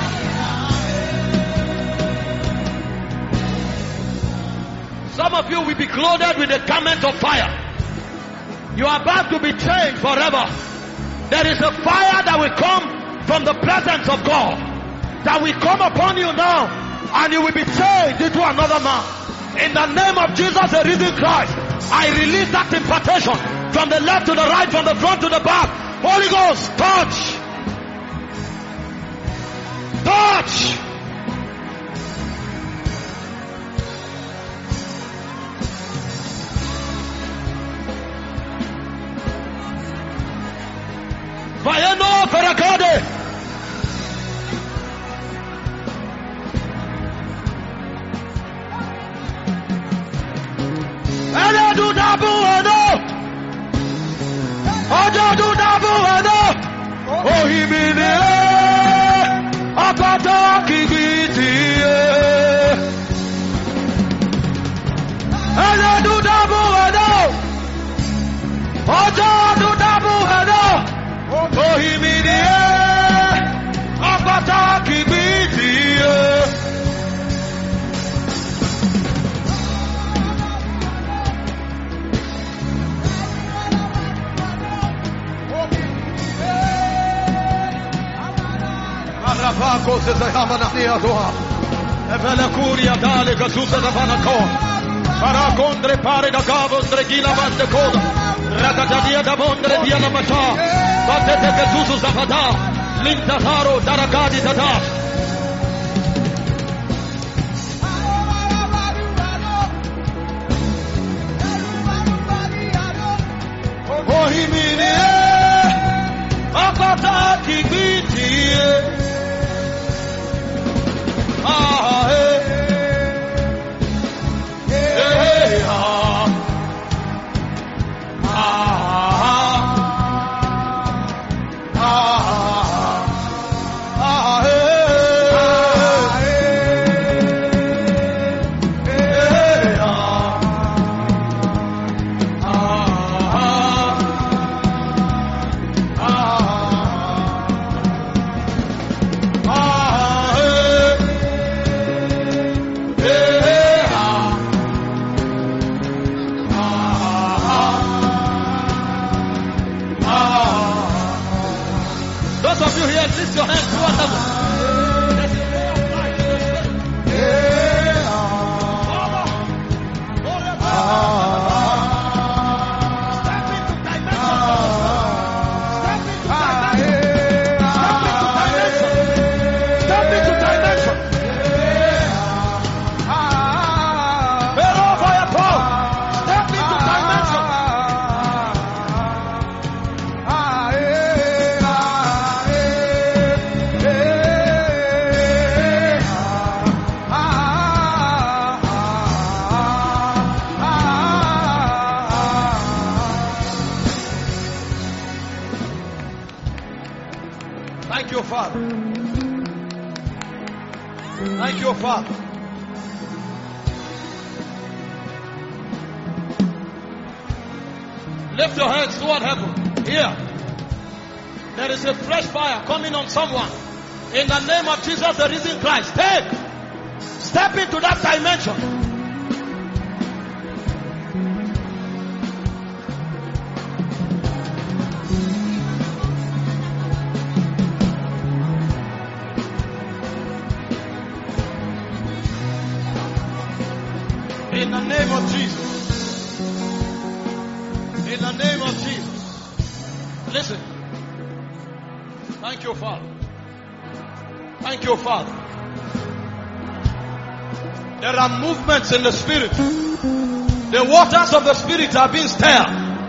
Some of you will be clothed with a garment of fire. You are about to be changed forever. There is a fire that will come from the presence of God, that will come upon you now, and you will be changed into another man. In the name of Jesus, the risen Christ, I release that impartation from the left to the right, from the front to the back. Holy Ghost, touch. Touch. Vayano Farakade. Ela do dabu ano. Ojo do dabu ano. Ohimine. Apata kibiti. Ela do dabu ano. Ojo do dabu ano. Ohimine. Apata kibiti. Arafako se zahama na nia doa. Evela kuria dale gazusa da vanako. Para kondre pare da gavos dregila bande koda. Ragadadia da bondre dia na mata. Batete gazusu zavada. Lintaharo daragadi dada. Ohimine. Apata kibiti. Ah, hey, hey, ah, those of you here, lift your hands towards heaven. There's a ray of light in the spirit. Step into dimension. Step into dimension. Pero fire power. Step into dimension. Thank you, Father. Thank you, Father. Lift your hands toward heaven. Here. There is a fresh fire coming on someone. In the name of Jesus, the risen Christ. Take. Step into that dimension. In the name of Jesus. In the name of Jesus. Listen. Thank you, Father. Thank you, Father. There are movements in the Spirit. The waters of the Spirit are being stirred.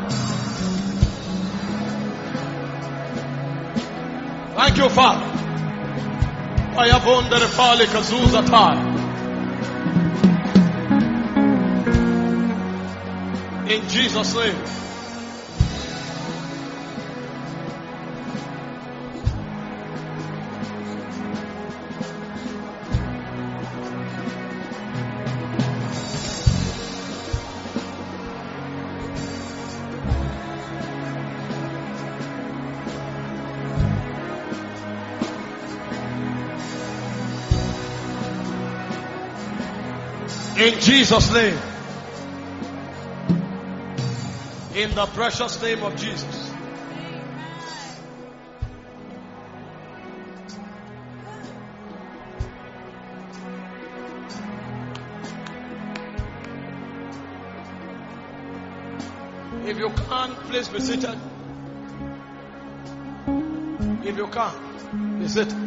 Thank you, Father. In Jesus' name. In Jesus' name. In the precious name of Jesus. If you can't, please be seated. If you can't, be seated.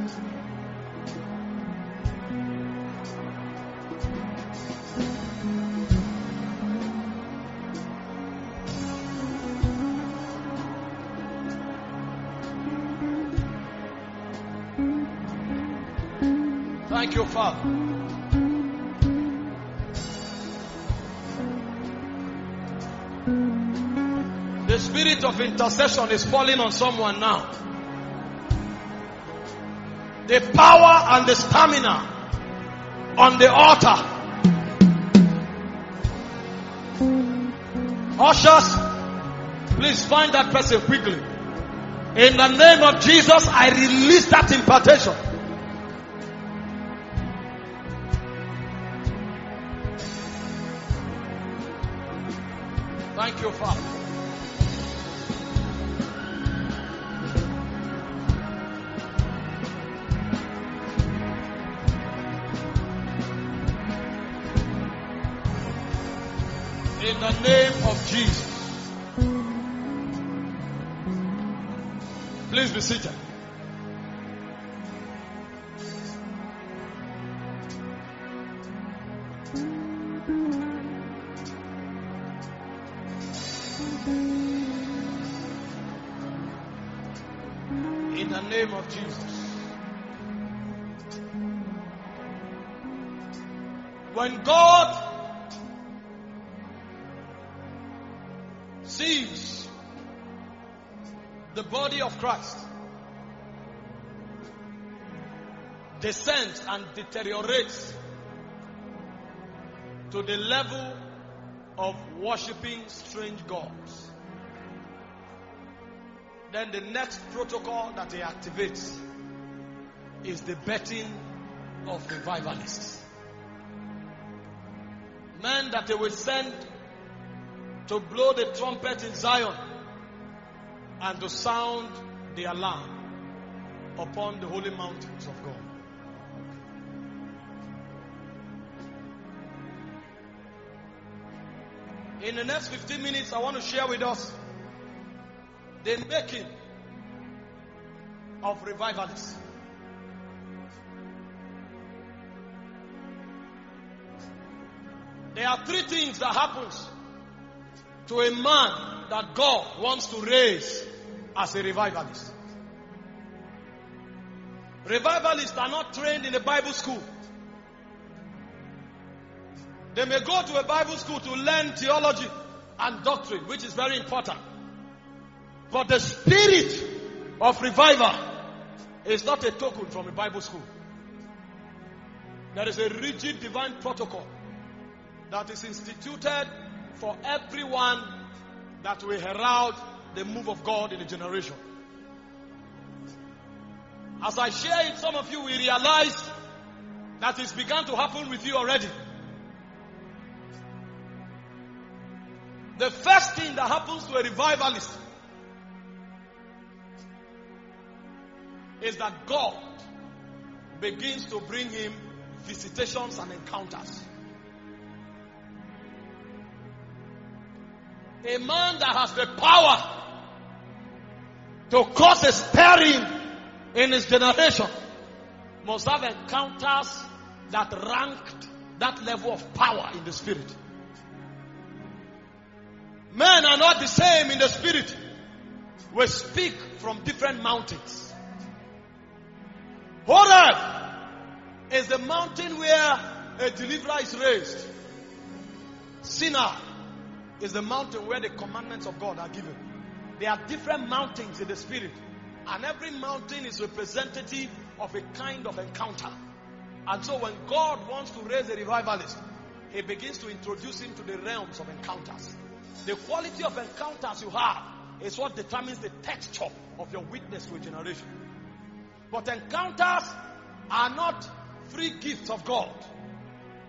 Thank you, Father. The spirit of intercession is falling on someone now. The power and the stamina on the altar. Ushers, please find that person quickly. In the name of Jesus, I release that impartation. Thank you, Father. In the name of Jesus. Please be seated. In the name of Jesus. When God sees the body of Christ descends and deteriorates to the level of worshipping strange gods, then the next protocol that he activates is the betting of revivalists. Men that they will send to blow the trumpet in Zion and to sound the alarm upon the holy mountains of God. In the next 15 minutes, I want to share with us the making of revivalists. There are three things that happens to a man that God wants to raise as a revivalist. Revivalists are not trained in a Bible school. They may go to a Bible school to learn theology and doctrine, which is very important. But the spirit of revival is not a token from a Bible school. There is a rigid divine protocol that is instituted for everyone that will herald the move of God in a generation. As I share it, some of you will realize that it's begun to happen with you already. The first thing that happens to a revivalist is that God begins to bring him visitations and encounters. A man that has the power to cause a stirring in his generation must have encounters that ranked that level of power in the spirit. Men are not the same in the spirit. We speak from different mountains. Horeb is the mountain where a deliverer is raised. Sinai is the mountain where the commandments of God are given. There are different mountains in the spirit, and every mountain is representative of a kind of encounter. And so when God wants to raise a revivalist, he begins to introduce him to the realms of encounters. The quality of encounters you have is what determines the texture of your witness to a generation. But encounters are not free gifts of God.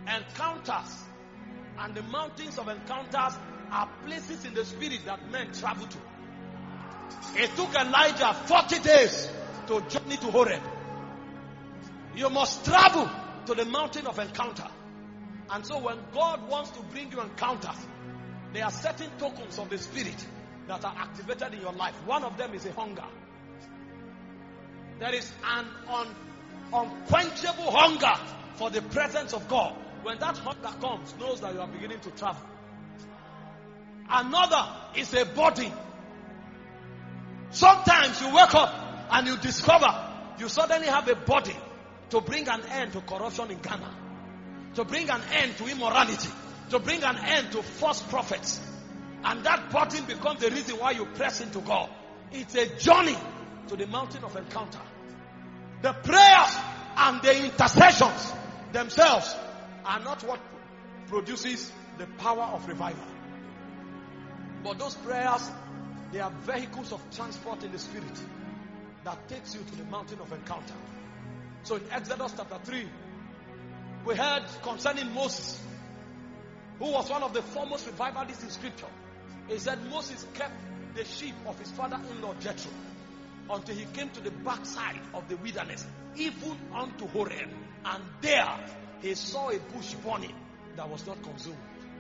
Encounters and the mountains of encounters are places in the spirit that men travel to. It took Elijah 40 days to journey to Horeb. You must travel to the mountain of encounter. And so when God wants to bring you encounters, there are certain tokens of the spirit that are activated in your life. One of them is a hunger. There is an unquenchable hunger for the presence of God. When that hunger comes, knows that you are beginning to travel. Another is a burden. Sometimes you wake up and you discover you suddenly have a burden to bring an end to corruption in Ghana, to bring an end to immorality, to bring an end to false prophets. And that burden becomes the reason why you press into God. It's a journey to the mountain of encounter. The prayers and the intercessions themselves are not what produces the power of revival. But those prayers, they are vehicles of transport in the spirit that takes you to the mountain of encounter. So in Exodus chapter 3, we heard concerning Moses, who was one of the foremost revivalists in scripture. He said Moses kept the sheep of his father-in-law Jethro until he came to the backside of the wilderness, even unto Horeb. And there he saw a bush burning that was not consumed.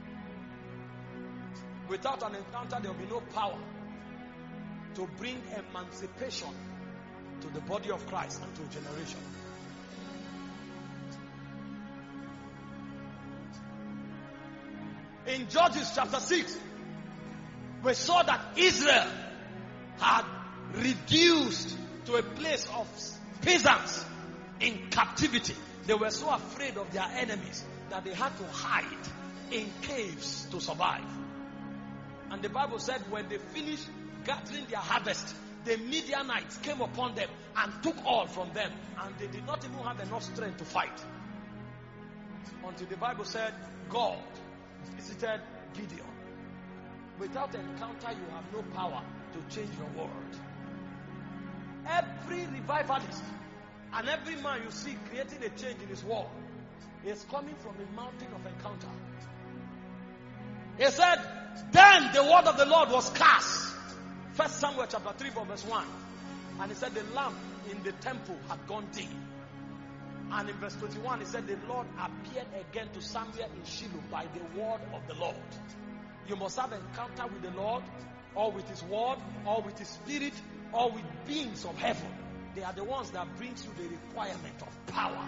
Without an encounter, there will be no power to bring emancipation to the body of Christ and to a generation. In Judges chapter 6, we saw that Israel had reduced to a place of peasants in captivity. They were so afraid of their enemies that they had to hide in caves to survive. And the Bible said when they finished gathering their harvest, the Midianites came upon them and took all from them, and they did not even have enough strength to fight. Until the Bible said God visited Gideon. Without encounter, you have no power to change your world. Every revivalist and every man you see creating a change in his world is coming from a mountain of encounter. He said, then the word of the Lord was cast. 1 Samuel chapter 3 verse 1. And he said the lamp in the temple had gone dim. And in verse 21 he said the Lord appeared again to Samuel in Shiloh by the word of the Lord. You must have encounter with the Lord, or with his word, or with his spirit, or with beings of heaven. They are the ones that brings you the requirement of power.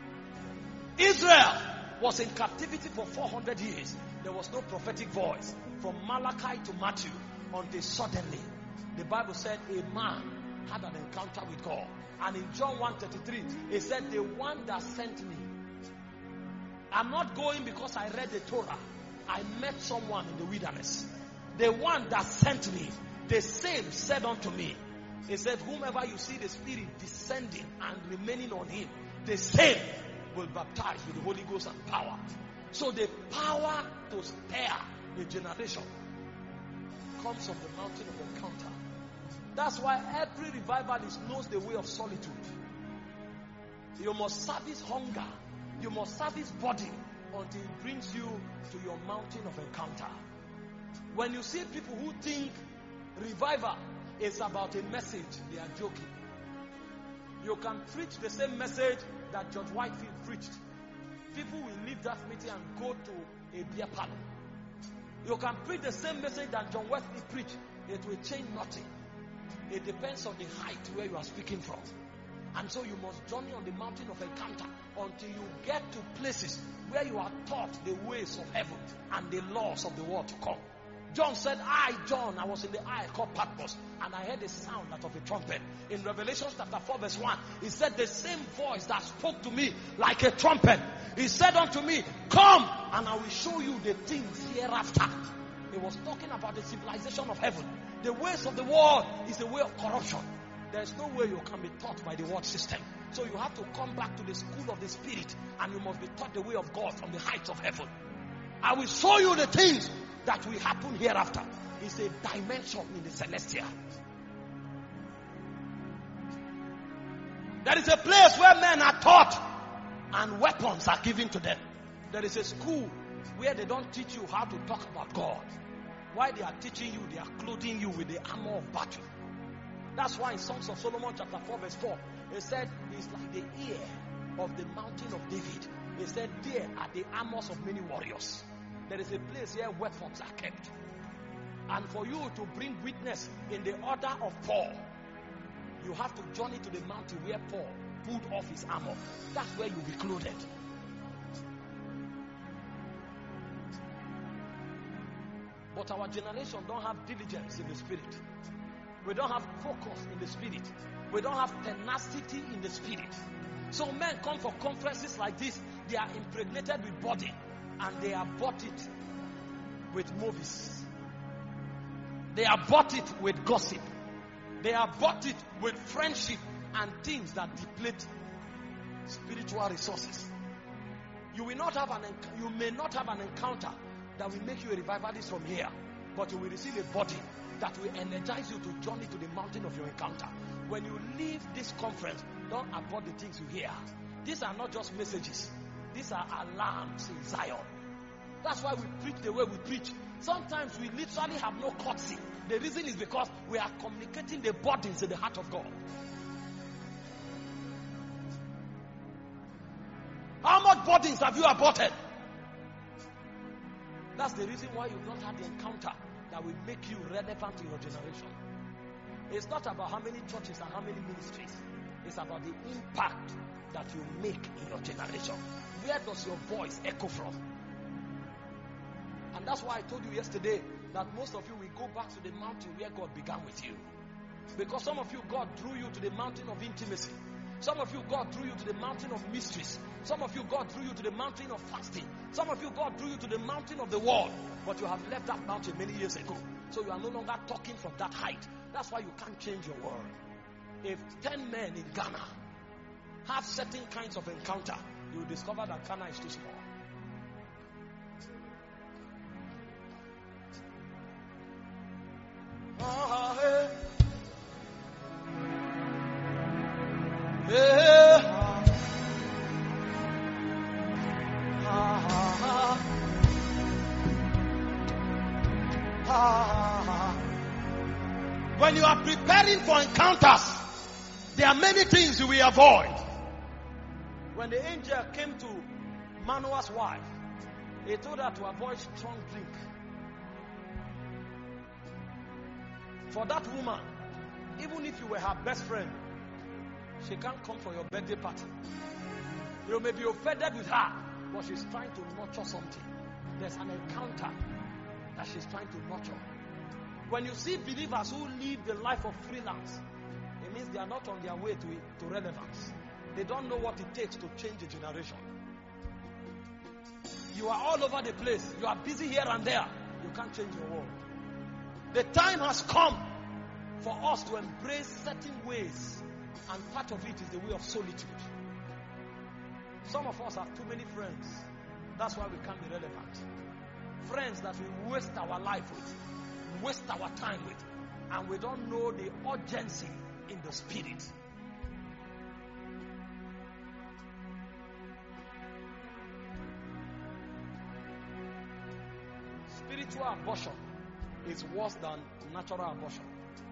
Israel was in captivity for 400 years. There was no prophetic voice from Malachi to Matthew until suddenly the Bible said a man had an encounter with God. And in John 1:33 it said the one that sent me. I'm not going because I read the Torah. I met someone in the wilderness. The one that sent me, the same said unto me. He said, whomever you see the Spirit descending and remaining on him, the same will baptize with the Holy Ghost and power. So the power to stir a generation comes from the mountain of encounter. That's why every revivalist knows the way of solitude. You must service hunger. You must service body until it brings you to your mountain of encounter. When you see people who think revival is about a message, they are joking. You can preach the same message that George Whitefield preached. People will leave that meeting and go to a beer parlor. You can preach the same message that John Wesley preached. It will change nothing. It depends on the height where you are speaking from. And so you must journey on the mountain of encounter until you get to places where you are taught the ways of heaven and the laws of the world to come. John said, John, I was in the isle called Patmos, and I heard a sound that of a trumpet. In Revelation chapter 4 verse 1, he said, the same voice that spoke to me like a trumpet, he said unto me, come, and I will show you the things hereafter. He was talking about the civilization of heaven. The ways of the world is a way of corruption. There's no way you can be taught by the world system. So you have to come back to the school of the Spirit, and you must be taught the way of God from the heights of heaven. I will show you the things that will happen hereafter. It's a dimension in the celestial. There is a place where men are taught and weapons are given to them. There is a school where they don't teach you how to talk about God. Why they are teaching you, they are clothing you with the armor of battle. That's why in Songs of Solomon chapter 4 verse 4, it said, it's like the ear of the mountain of David. It said, there are the armors of many warriors. There is a place where weapons are kept. And for you to bring witness in the order of Paul, you have to journey to the mountain where Paul pulled off his armor. That's where you'll be clothed. But our generation don't have diligence in the spirit. We don't have focus in the spirit. We don't have tenacity in the spirit. So men come for conferences like this. They are impregnated with body. And they are bought it with movies. They are bought it with gossip. They are bought it with friendship and things that deplete spiritual resources. You may not have an encounter that will make you a revivalist from here, but you will receive a body that will energize you to journey to the mountain of your encounter. When you leave this conference, don't abort the things you hear. These are not just messages. These are alarms in Zion. That's why we preach the way we preach. Sometimes we literally have no courtesy. The reason is because we are communicating the burdens in the heart of God. How much burdens have you aborted? That's the reason why you've not had the encounter that will make you relevant in your generation. It's not about how many churches and how many ministries. It's about the impact that you make in your generation. Where does your voice echo from? And that's why I told you yesterday that most of you will go back to the mountain where God began with you. Because some of you, God drew you to the mountain of intimacy. Some of you, God drew you to the mountain of mysteries. Some of you, God drew you to the mountain of fasting. Some of you, God drew you to the mountain of the word. But you have left that mountain many years ago. So you are no longer talking from that height. That's why you can't change your world. If 10 men in Ghana have certain kinds of encounter, you will discover that Ghana is too small. When you are preparing for encounters, there are many things you will avoid. When the angel came to Manoah's wife, he told her to avoid strong drink. For that woman, even if you were her best friend, she can't come for your birthday party. You may be offended with her, but she's trying to nurture something. There's an encounter that she's trying to nurture. When you see believers who live the life of freelance, it means they are not on their way to relevance. They don't know what it takes to change a generation. You are all over the place. You are busy here and there. You can't change your world. The time has come for us to embrace certain ways, and part of it is the way of solitude. Some of us have too many friends. That's why we can't be relevant. Friends that we waste our life with, waste our time with, and we don't know the urgency in the spirit. Spiritual abortion is worse than natural abortion.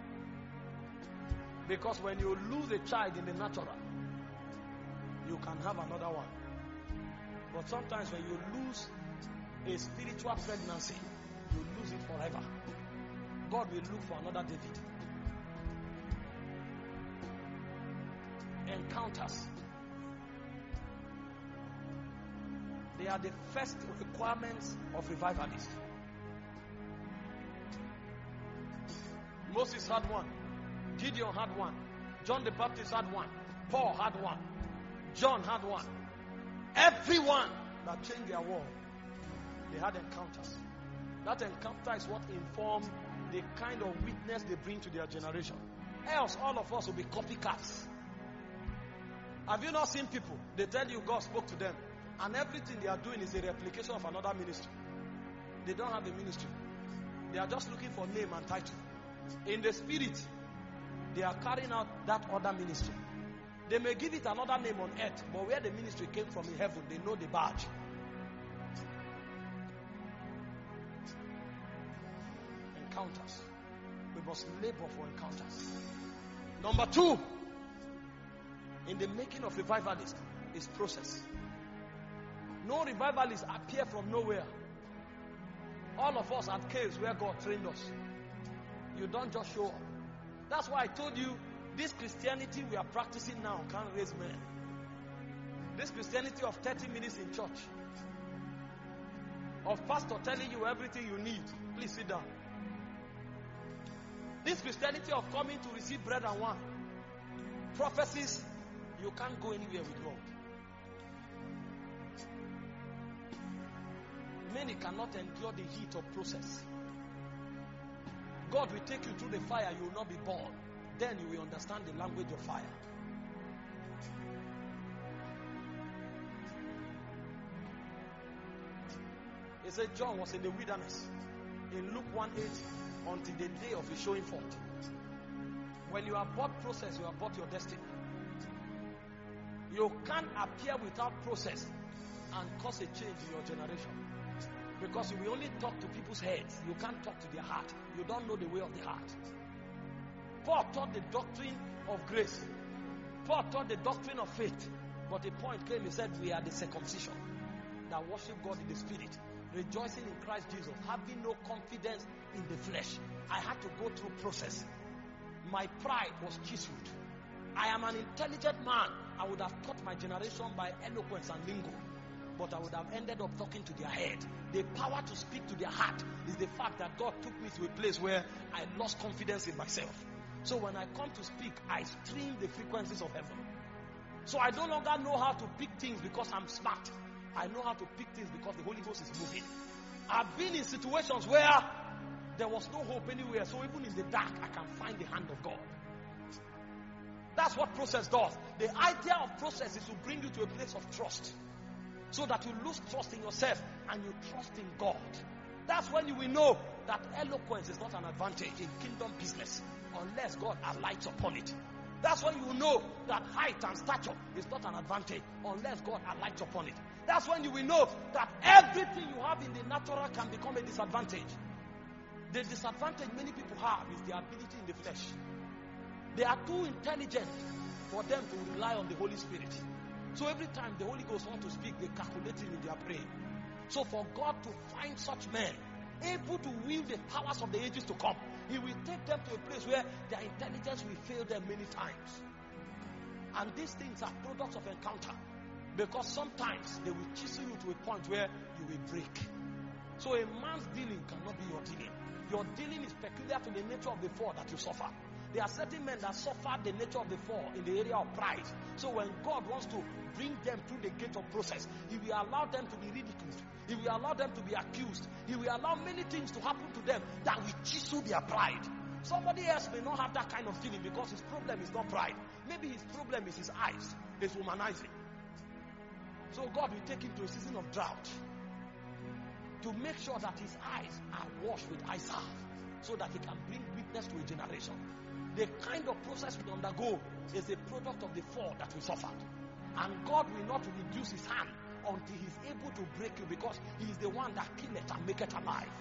Because when you lose a child in the natural, you can have another one. But sometimes when you lose a spiritual pregnancy, you lose it forever. God will look for another David. Encounters. They are the first requirements of revivalists. Moses had one. Gideon had one. John the Baptist had one. Paul had one. John had one. Everyone that changed their world, they had encounters. That encounter is what informed the kind of witness they bring to their generation. Else, all of us will be copycats. Have you not seen people? They tell you God spoke to them, and everything they are doing is a replication of another ministry. They don't have a ministry. They are just looking for name and title. In the spirit, they are carrying out that other ministry. They may give it another name on earth, but where the ministry came from in heaven, they know the badge. encounters. We must labor for encounters. Number 2, in the making of revivalists is process. No revivalists appear from nowhere. All of us had caves where God trained us. You don't just show up. That's why I told you, this Christianity we are practicing now can't raise men. This Christianity of 30 minutes in church, of pastor telling you everything you need, please sit down. This Christianity of coming to receive bread and wine, prophecies, you can't go anywhere with God. Many cannot endure the heat of process. God will take you through the fire, you will not be born. Then you will understand the language of fire. He said John was in the wilderness in Luke 1:8 until the day of his showing forth. When you abort process, you abort your destiny. You can't appear without process and cause a change in your generation. Because you will only talk to people's heads. You can't talk to their heart. You don't know the way of the heart. Paul taught the doctrine of grace. Paul taught the doctrine of faith. But the point came, he said, we are the circumcision that worship God in the spirit, rejoicing in Christ Jesus, having no confidence in the flesh. I had to go through process. My pride was chiseled. I am an intelligent man. I would have taught my generation by eloquence and lingo, but I would have ended up talking to their head. The power to speak to their heart is the fact that God took me to a place where I lost confidence in myself. So when I come to speak, I stream the frequencies of heaven. So I no longer know how to pick things because I'm smart. I know how to pick things because the Holy Ghost is moving. I've been in situations where there was no hope anywhere. So even in the dark, I can find the hand of God. That's what process does. The idea of process is to bring you to a place of trust, so that you lose trust in yourself and you trust in God. That's when you will know that eloquence is not an advantage in kingdom business unless God alights upon it. That's when you will know that height and stature is not an advantage unless God alights upon it. That's when you will know that everything you have in the natural can become a disadvantage. The disadvantage many people have is their ability in the flesh. They are too intelligent for them to rely on the Holy Spirit. So every time the Holy Ghost wants to speak, they calculate it in their brain. So for God to find such men able to wield the powers of the ages to come, He will take them to a place where their intelligence will fail them many times. And these things are products of encounter, because sometimes they will chisel you to a point where you will break. So a man's dealing cannot be your dealing. Your dealing is peculiar to the nature of the fall that you suffer. There are certain men that suffer the nature of the fall in the area of pride. So when God wants to bring them through the gate of process, He will allow them to be ridiculed. He will allow them to be accused. He will allow many things to happen to them that will chisel their pride. Somebody else may not have that kind of feeling because his problem is not pride. Maybe his problem is his eyes. His womanizing. So God will take him to a season of drought to make sure that his eyes are washed with eye salve, so that he can bring witness to a generation. The kind of process we undergo is a product of the fall that we suffered. And God will not reduce His hand until He is able to break you, because He is the one that killeth and maketh alive.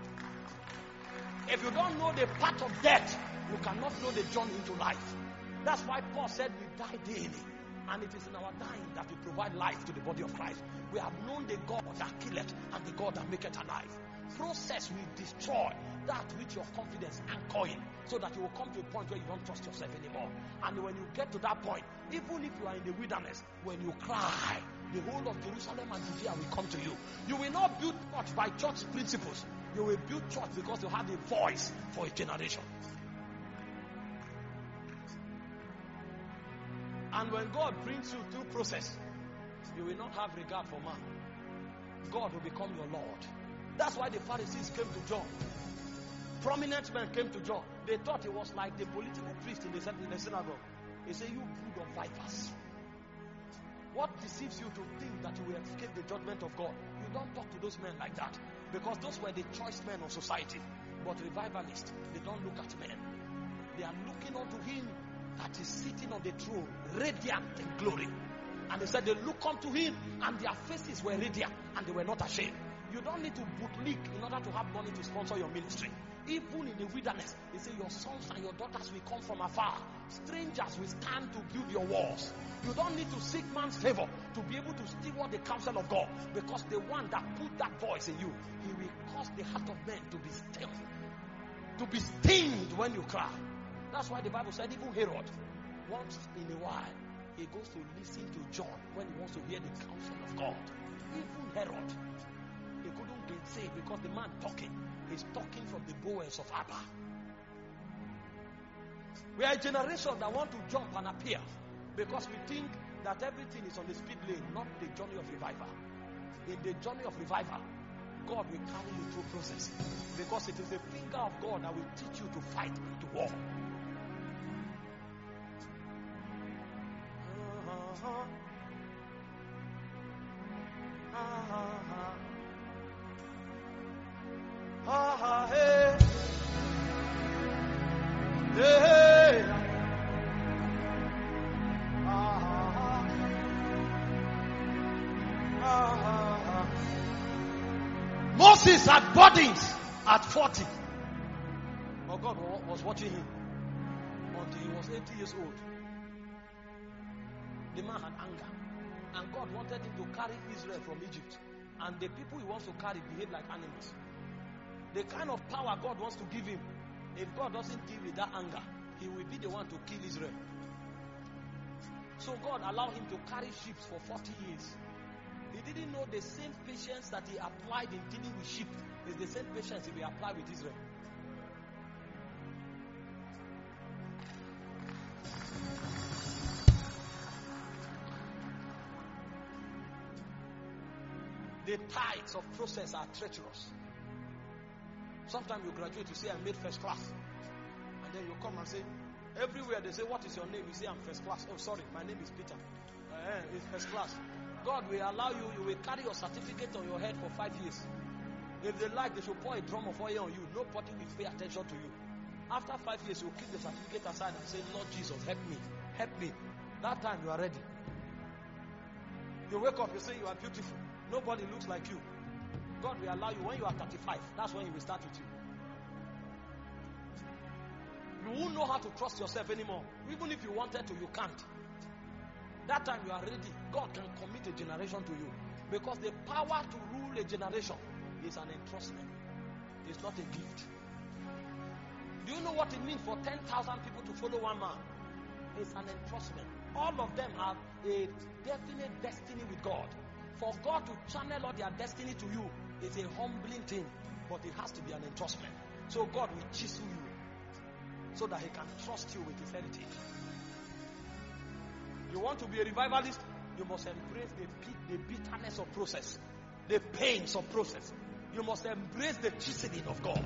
If you don't know the path of death, you cannot know the journey into life. That's why Paul said we die daily. And it is in our dying that we provide life to the body of Christ. We have known the God that killeth and the God that maketh alive. Process will destroy that which your confidence anchor in, so that you will come to a point where you don't trust yourself anymore. And when you get to that point, even if you are in the wilderness, when you cry, the whole of Jerusalem and Judea will come to you. You will not build church by church principles. You will build church because you have a voice for a generation. And when God brings you through process, you will not have regard for man. God will become your Lord. That's why the Pharisees came to John. Prominent men came to John. They thought he was like the political priest in the synagogue. They say, you brood of vipers. What deceives you to think that you will escape the judgment of God? You don't talk to those men like that, because those were the choice men of society. But revivalists, they don't look at men. They are looking unto Him that is sitting on the throne, radiant in glory. And they said they look unto Him, and their faces were radiant, and they were not ashamed. You don't need to bootlick in order to have money to sponsor your ministry. Even in the wilderness, he said, your sons and your daughters will come from afar. Strangers will stand to build your walls. You don't need to seek man's favor to be able to steward the counsel of God, because the one that put that voice in you, he will cause the heart of men to be still, to be stinged when you cry. That's why the Bible said even Herod, once in a while, he goes to listen to John when he wants to hear the counsel of God. Even Herod, he couldn't get saved because the man talking is talking from the bowels of Abba. We are a generation that want to jump and appear because we think that everything is on the speed lane, not the journey of revival. In the journey of revival, God will carry you through process, because it is the finger of God that will teach you to fight and to war. Moses had burdens at 40. But God was watching him until he was 80 years old. The man had anger, and God wanted him to carry Israel from Egypt. And the people he wants to carry behave like animals. The kind of power God wants to give him, if God doesn't deal with that anger, he will be the one to kill Israel. So God allowed him to carry sheep for 40 years. He didn't know the same patience that he applied in dealing with sheep is the same patience he will apply with Israel. The tides of process are treacherous. Sometimes you graduate, you say, I made first class. And then you come and say, everywhere they say, what is your name? You say, I'm first class. Oh, sorry, my name is Peter. It's first class. God will allow you, you will carry your certificate on your head for 5 years. If they like, they should pour a drum of oil on you. Nobody will pay attention to you. After 5 years, you keep the certificate aside and say, Lord Jesus, help me. Help me. That time you are ready. You wake up, you say you are beautiful. Nobody looks like you. God will allow you when you are 35. That's when he will start with you. You won't know how to trust yourself anymore. Even if you wanted to, you can't. That time you are ready. God can commit a generation to you. Because the power to rule a generation is an entrustment. It's not a gift. Do you know what it means for 10,000 people to follow one man? It's an entrustment. All of them have a definite destiny with God. For God to channel all their destiny to you is a humbling thing, but it has to be an entrustment. So God will chisel you so that he can trust you with his heritage. You want to be a revivalist? You must embrace the bitterness of process, the pains of process. You must embrace the chiseling of God.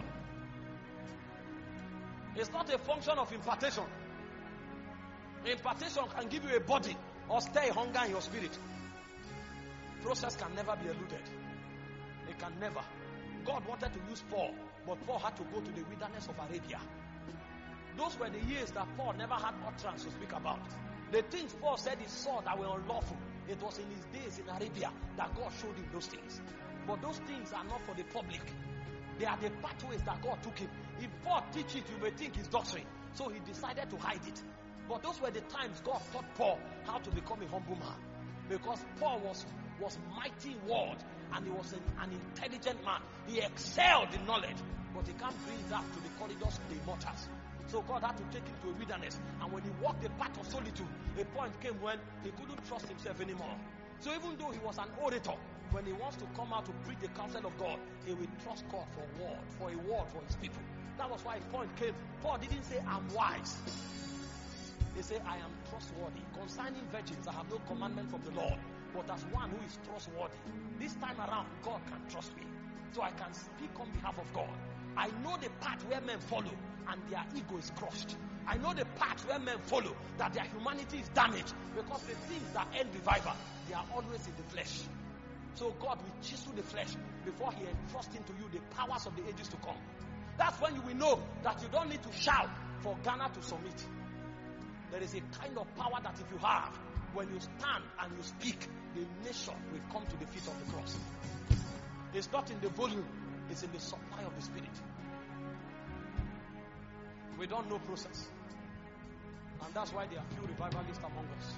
It's not a function of impartation. Impartation can give you a body or stay hunger in your spirit. Process can never be eluded. It can never. God wanted to use Paul, but Paul had to go to the wilderness of Arabia. Those were the years that Paul never had utterance to speak about. The things Paul said he saw that were unlawful, it was in his days in Arabia that God showed him those things. But those things are not for the public. They are the pathways that God took him. If Paul teach it, you may think it's doctrine. So he decided to hide it. But those were the times God taught Paul how to become a humble man. Because Paul was mighty in word, and he was an intelligent man. He excelled in knowledge, but he can't bring that to the corridors of the immortals. So God had to take him to a wilderness, and when he walked the path of solitude, a point came when he couldn't trust himself anymore. So even though he was an orator, when he wants to come out to preach the counsel of God, he will trust God for a word for his people. That was why a point came. Paul didn't say, I'm wise. He said, I am trustworthy. Concerning virgins, I have no commandment from the Lord, but as one who is trustworthy. This time around, God can trust me. So I can speak on behalf of God. I know the path where men follow and their ego is crushed. I know the path where men follow that their humanity is damaged, because the things that end revival, they are always in the flesh. So God will chisel the flesh before he entrusts into you the powers of the ages to come. That's when you will know that you don't need to shout for Ghana to submit. There is a kind of power that if you have, when you stand and you speak, the nation will come to the feet of the cross. It's not in the volume, it's in the supply of the Spirit. We don't know process. And that's why there are few revivalists among us.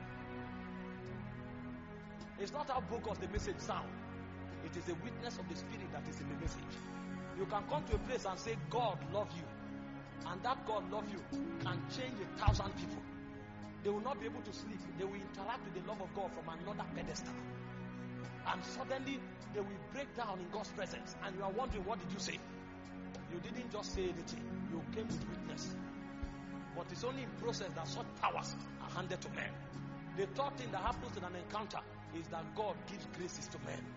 It's not how bogus the message sounds. It is the witness of the Spirit that is in the message. You can come to a place and say, God love you. And that God love you can change 1,000 people. They will not be able to sleep. They will interact with the love of God from another pedestal. And suddenly, they will break down in God's presence. And you are wondering, what did you say? You didn't just say anything. You came with witness. But it's only in process that such powers are handed to men. The third thing that happens in an encounter is that God gives graces to men.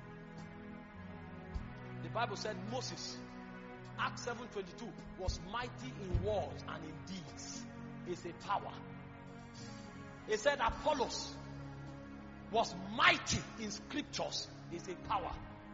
The Bible said Moses, Acts 7:22, was mighty in words and in deeds. It's a power. It said Apollos was mighty in scriptures. It's a power.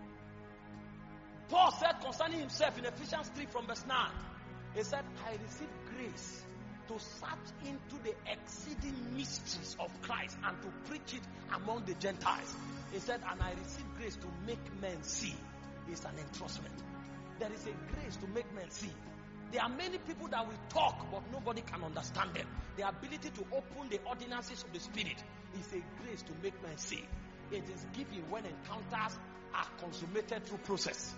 Paul said concerning himself in Ephesians 3 from verse 9, he said, I received grace to search into the exceeding mysteries of Christ and to preach it among the Gentiles. He said, and I received grace to make men see. It's an entrustment. There is a grace to make men see. There are many people that will talk, but nobody can understand them. The ability to open the ordinances of the Spirit is a grace to make men see. It is given when encounters are consummated through process.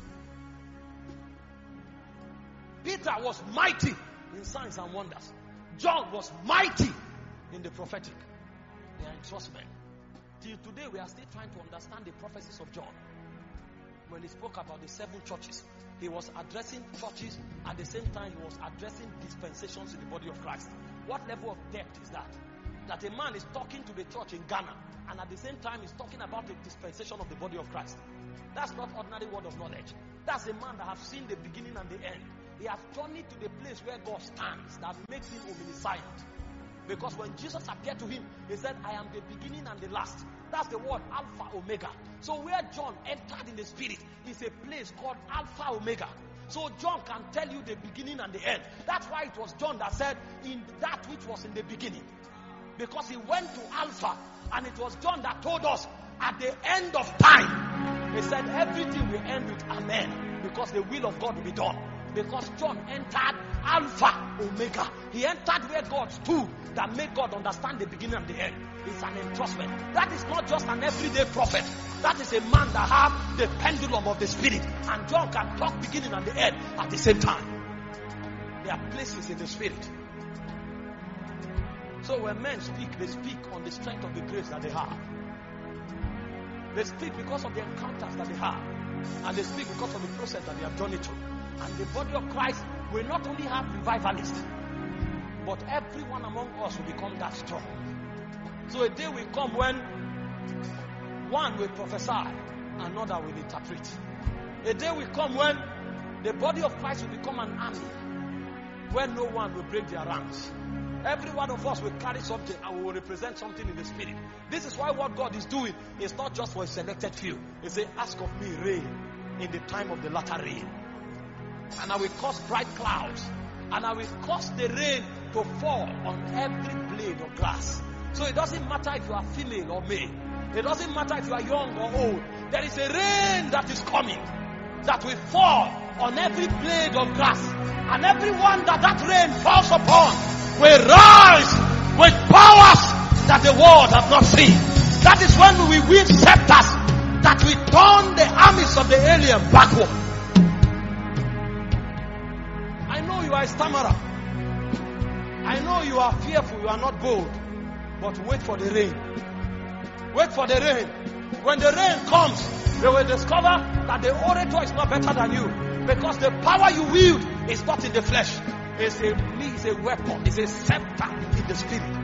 Peter was mighty in signs and wonders. John was mighty in the prophetic. They are entrustment. Till today, we are still trying to understand the prophecies of John. When he spoke about the 7 churches, he was addressing churches. At the same time, he was addressing dispensations in the body of Christ. What level of depth is that? That a man is talking to the church in Ghana, and at the same time, he's talking about the dispensation of the body of Christ. That's not ordinary word of knowledge. That's a man that has seen the beginning and the end. He has journeyed to the place where God stands, that makes him omniscient. Because when Jesus appeared to him, he said, I am the beginning and the last. That's the word Alpha Omega. So where John entered in the Spirit is a place called Alpha Omega. So John can tell you the beginning and the end. That's why it was John that said, in that which was in the beginning. Because he went to Alpha, and it was John that told us at the end of time, he said everything will end with Amen, because the will of God will be done. Because John entered Alpha Omega. He entered where God stood, that made God understand the beginning and the end. It's an entrustment. That is not just an everyday prophet. That is a man that has the pendulum of the Spirit. And John can talk beginning and the end at the same time. There are places in the Spirit. So when men speak, they speak on the strength of the grace that they have. They speak because of the encounters that they have. And they speak because of the process that they have journeyed through. And the body of Christ will not only have revivalists, but everyone among us will become that strong. So a day will come when one will prophesy, another will interpret. A day will come when the body of Christ will become an army, where no one will break their ranks. Every one of us will carry something and we will represent something in the Spirit. This is why what God is doing is not just for a selected few. He says, ask of me rain in the time of the latter rain. And I will cause bright clouds. And I will cause the rain to fall on every blade of grass. So it doesn't matter if you are female or male. It doesn't matter if you are young or old. There is a rain that is coming that will fall on every blade of grass. And everyone that rain falls upon will rise with powers that the world have not seen. That is when we wield scepters that will turn the armies of the alien backward. I know you are a stammerer. I know you are fearful, you are not bold. But wait for the rain. Wait for the rain. When the rain comes, they will discover that the orator is not better than you. Because the power you wield is not in the flesh. It's a weapon. It's a scepter in the Spirit.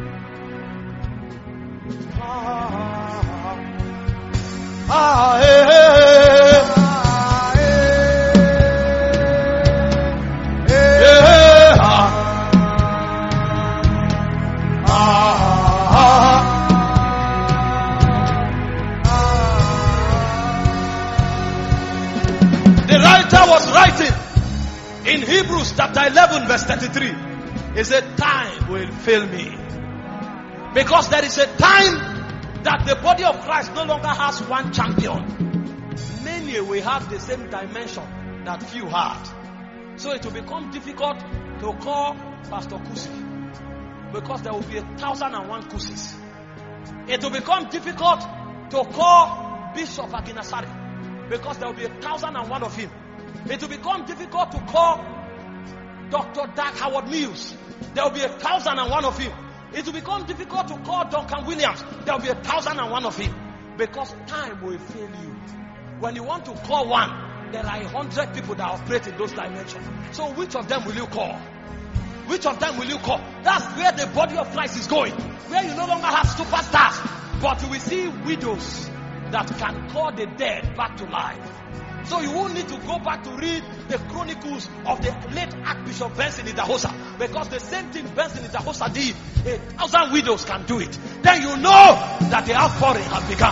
The writer was writing in Hebrews chapter 11 verse 33. He said, time will fail me. Because there is a time that the body of Christ no longer has one champion. Many will have the same dimension that few had. So it will become difficult to call Pastor Kusi, because there will be 1,001 Kusis. It will become difficult to call Bishop Akinasari, because there will be 1,001 of him. It will become difficult to call Dr. Dag Howard Mills. There will be 1,001 of him. It will become difficult to call Duncan Williams. There will be 1,001 of him, because time will fail you. When you want to call one, there are 100 people that operate in those dimensions. So which of them will you call? Which of them will you call? That's where the body of Christ is going. Where you no longer have superstars, but you will see widows that can call the dead back to life. So you won't need to go back to read the chronicles of the late Archbishop Benson Idahosa, because the same thing Benson Idahosa did, 1,000 widows can do it. Then you know that the outpouring has begun.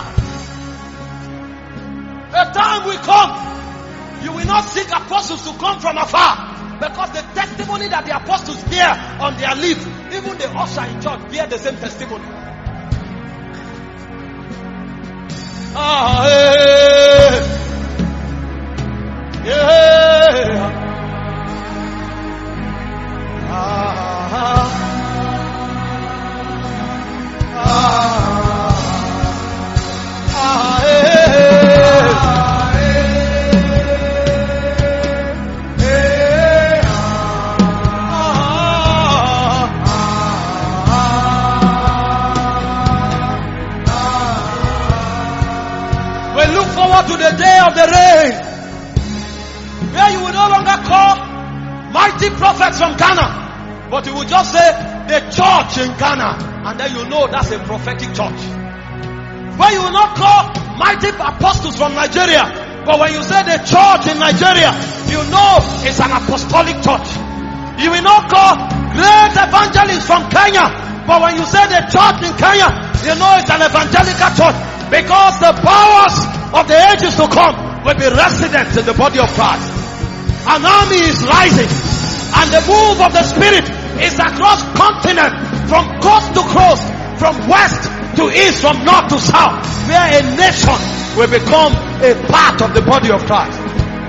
A time will come, you will not seek apostles to come from afar, because the testimony that the apostles bear on their lips, even the usher in church bear the same testimony. To the day of the rain, where you will no longer call mighty prophets from Ghana, but you will just say the church in Ghana, and then you know that's a prophetic church. Where you will not call mighty apostles from Nigeria, but when you say the church in Nigeria, you know it's an apostolic church. You will not call great evangelists from Kenya, but when you say the church in Kenya, you know it's an evangelical church, because the powers of the ages to come will be residents in the body of Christ. An army is rising, and the move of the Spirit is across continent, from coast to coast, from west to east, from north to south, where a nation will become a part of the body of Christ.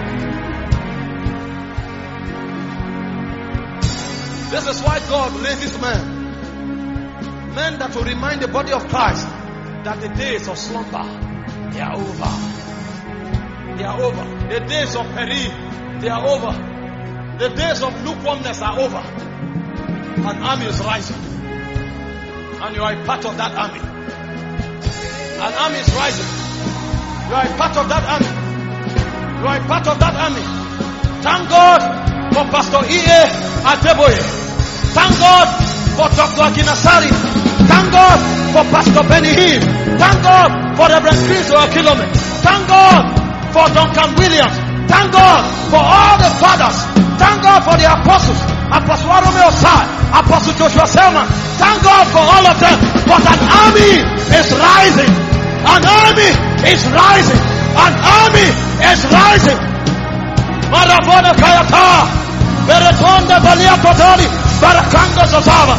This is why God raises men that will remind the body of Christ that the days of slumber, they are over. They are over. The days of peril, they are over. The days of lukewarmness are over. An army is rising, and you are a part of that army. An army is rising. You are a part of that army. You are a part of that army. Thank God for Pastor E.A. Adeboye. Thank God for Dr. Akinasari. Thank God for Pastor Benny Hinn. Thank God for Reverend Chris Oakilome. Thank God for Duncan Williams. Thank God for all the fathers. Thank God for the apostles. Apostle Arome Osai, Apostle Joshua Selman. Thank God for all of them. But an army is rising. An army is rising. An army is rising. Marabona Kayata. Beretonda Baliato Dali. Barakanga Zazava.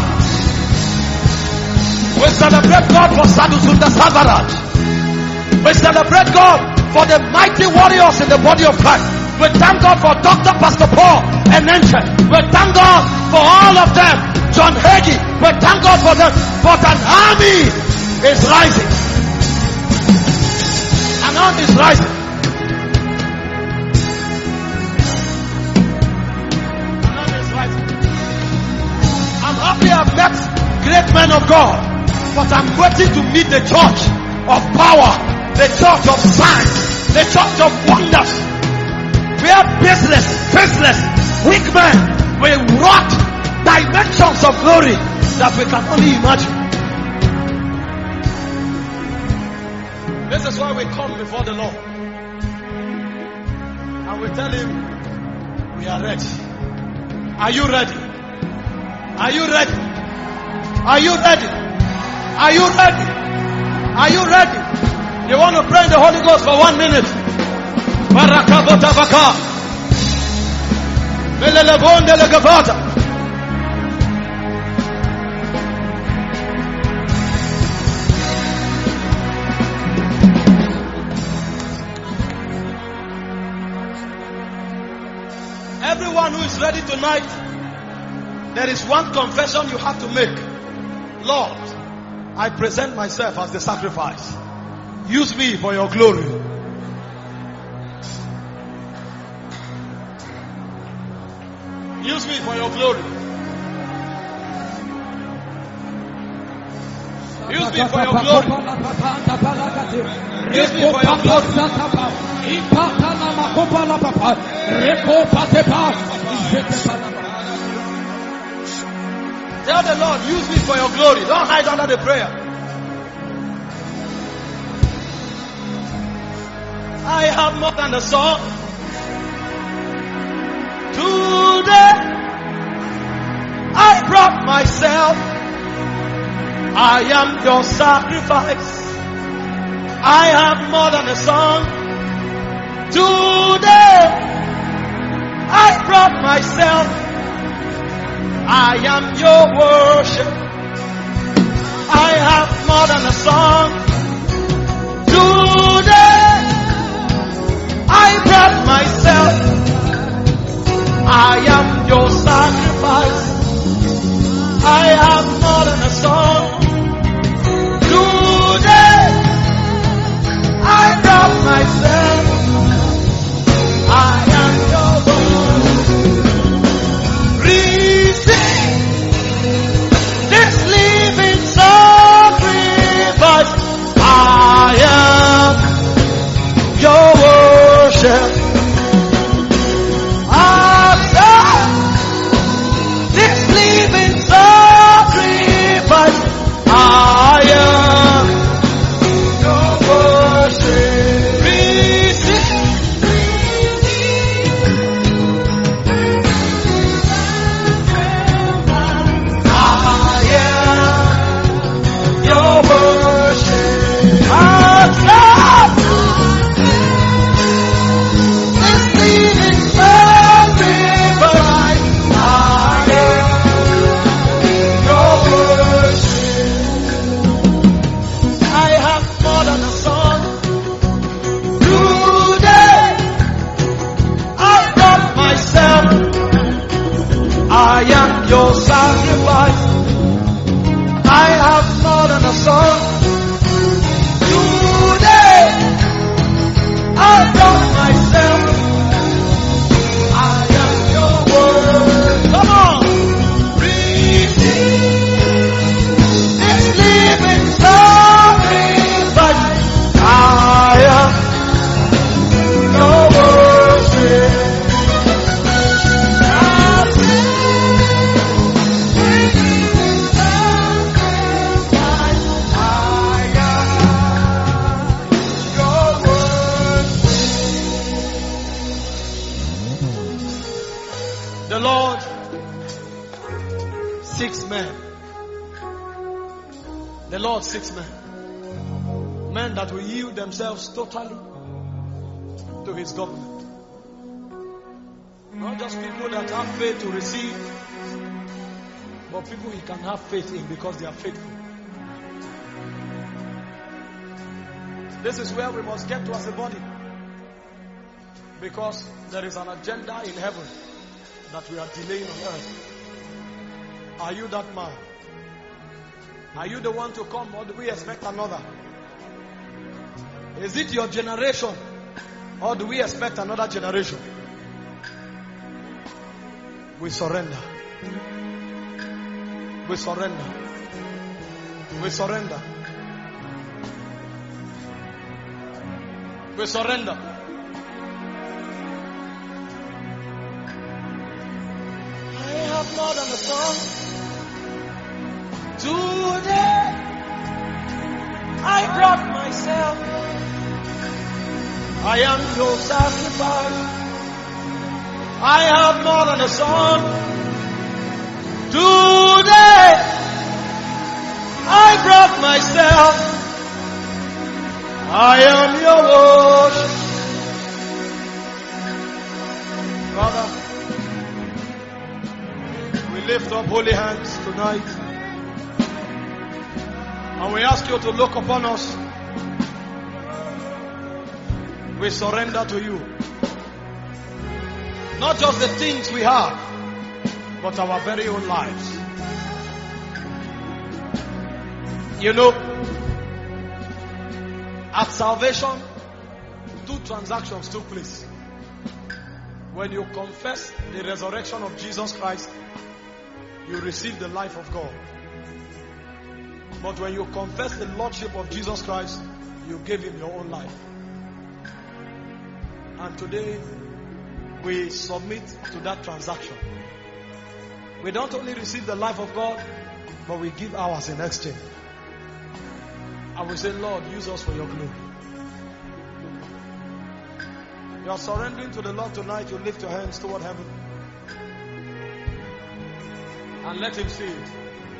We celebrate God for Sadhusunda Savaraj. We celebrate God for the mighty warriors in the body of Christ. We thank God for Dr. Pastor Paul and Enche. We thank God for all of them. John Hagee. We thank God for them. But an army is rising. An army is rising. An army is rising. I'm happy I've met great men of God. But I'm waiting to meet the church of power, the church of signs, the church of wonders, where faceless, weak men will wrought dimensions of glory that we can only imagine. This is why we come before the Lord, and we tell Him, we are ready. Are you ready? Are you ready? Are you ready? Are you ready? Are you ready? You want to pray in the Holy Ghost for 1 minute? Barakabotavaka. Belelebonde legavata. Everyone who is ready tonight, There is one confession you have to make. Lord, I present myself as the sacrifice. Use me for your glory. Use me for your glory. Use me for your glory. Use me for your glory. Tell the Lord, use me for your glory. Don't hide under the prayer. I have more than a song. Today, I brought myself. I am your sacrifice. I have more than a song. Today, I brought myself. I am your worship. I have more than a song. Today, I brought myself. I am your sacrifice. I have more than a song. Today, I brought myself. I am your Lord. Receive this living sacrifice. I am your worship. This living sacrifice. I am your worship. Receive. I am your worship. Accept this living sacrifice. I am your worship. I have more than a song. Today, I brought myself. I am your sacrifice. I have more than a song. Today, I brought myself. I am your word. Come on. Receive this living sacrifice. I am your worship. The Lord seeks men. The Lord seeks men. Men that will yield themselves totally to His government. Not just people that have faith to receive, but people He can have faith in because they are faithful. This is where we must get to as a body. Because there is an agenda in heaven that we are delaying on earth. Are you that man? Are you the one to come, or do we expect another? Is it your generation, or do we expect another generation? We surrender. We surrender. We surrender. We surrender. I have more than a song. Today, I brought myself. I am your sacrifice. I have more than a song. Today, I brought myself. I am your worship. Father, we lift up holy hands tonight. And we ask you to look upon us. We surrender to you. Not just the things we have, but our very own lives. You know, at salvation, 2 transactions took place. When you confess the resurrection of Jesus Christ, you receive the life of God. But when you confess the Lordship of Jesus Christ, you give Him your own life. And today, we submit to that transaction. We don't only receive the life of God, but we give ours in exchange. And we say, Lord, use us for your glory. You are surrendering to the Lord tonight. You lift your hands toward heaven and let Him see it.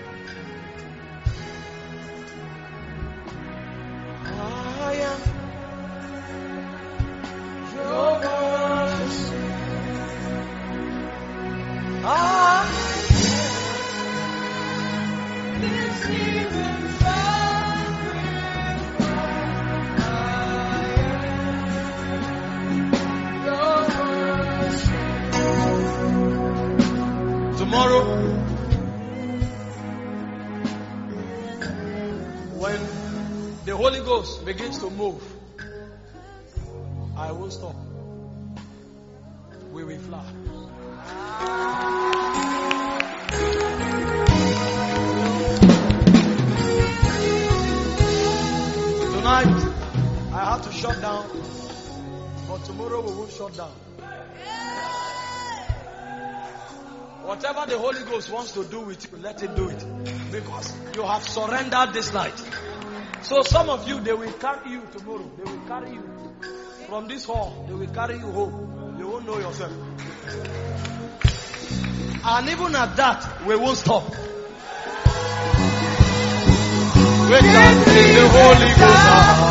I am your voice. I am this evening tomorrow, when the Holy Ghost begins to move, I won't stop. We will fly. Tonight, I have to shut down, but tomorrow we won't shut down. Whatever the Holy Ghost wants to do with you, let it do it. Because you have surrendered this night. So some of you, they will carry you tomorrow. They will carry you from this hall. They will carry you home. You won't know yourself. And even at that, we won't stop. We can see the Holy Ghost.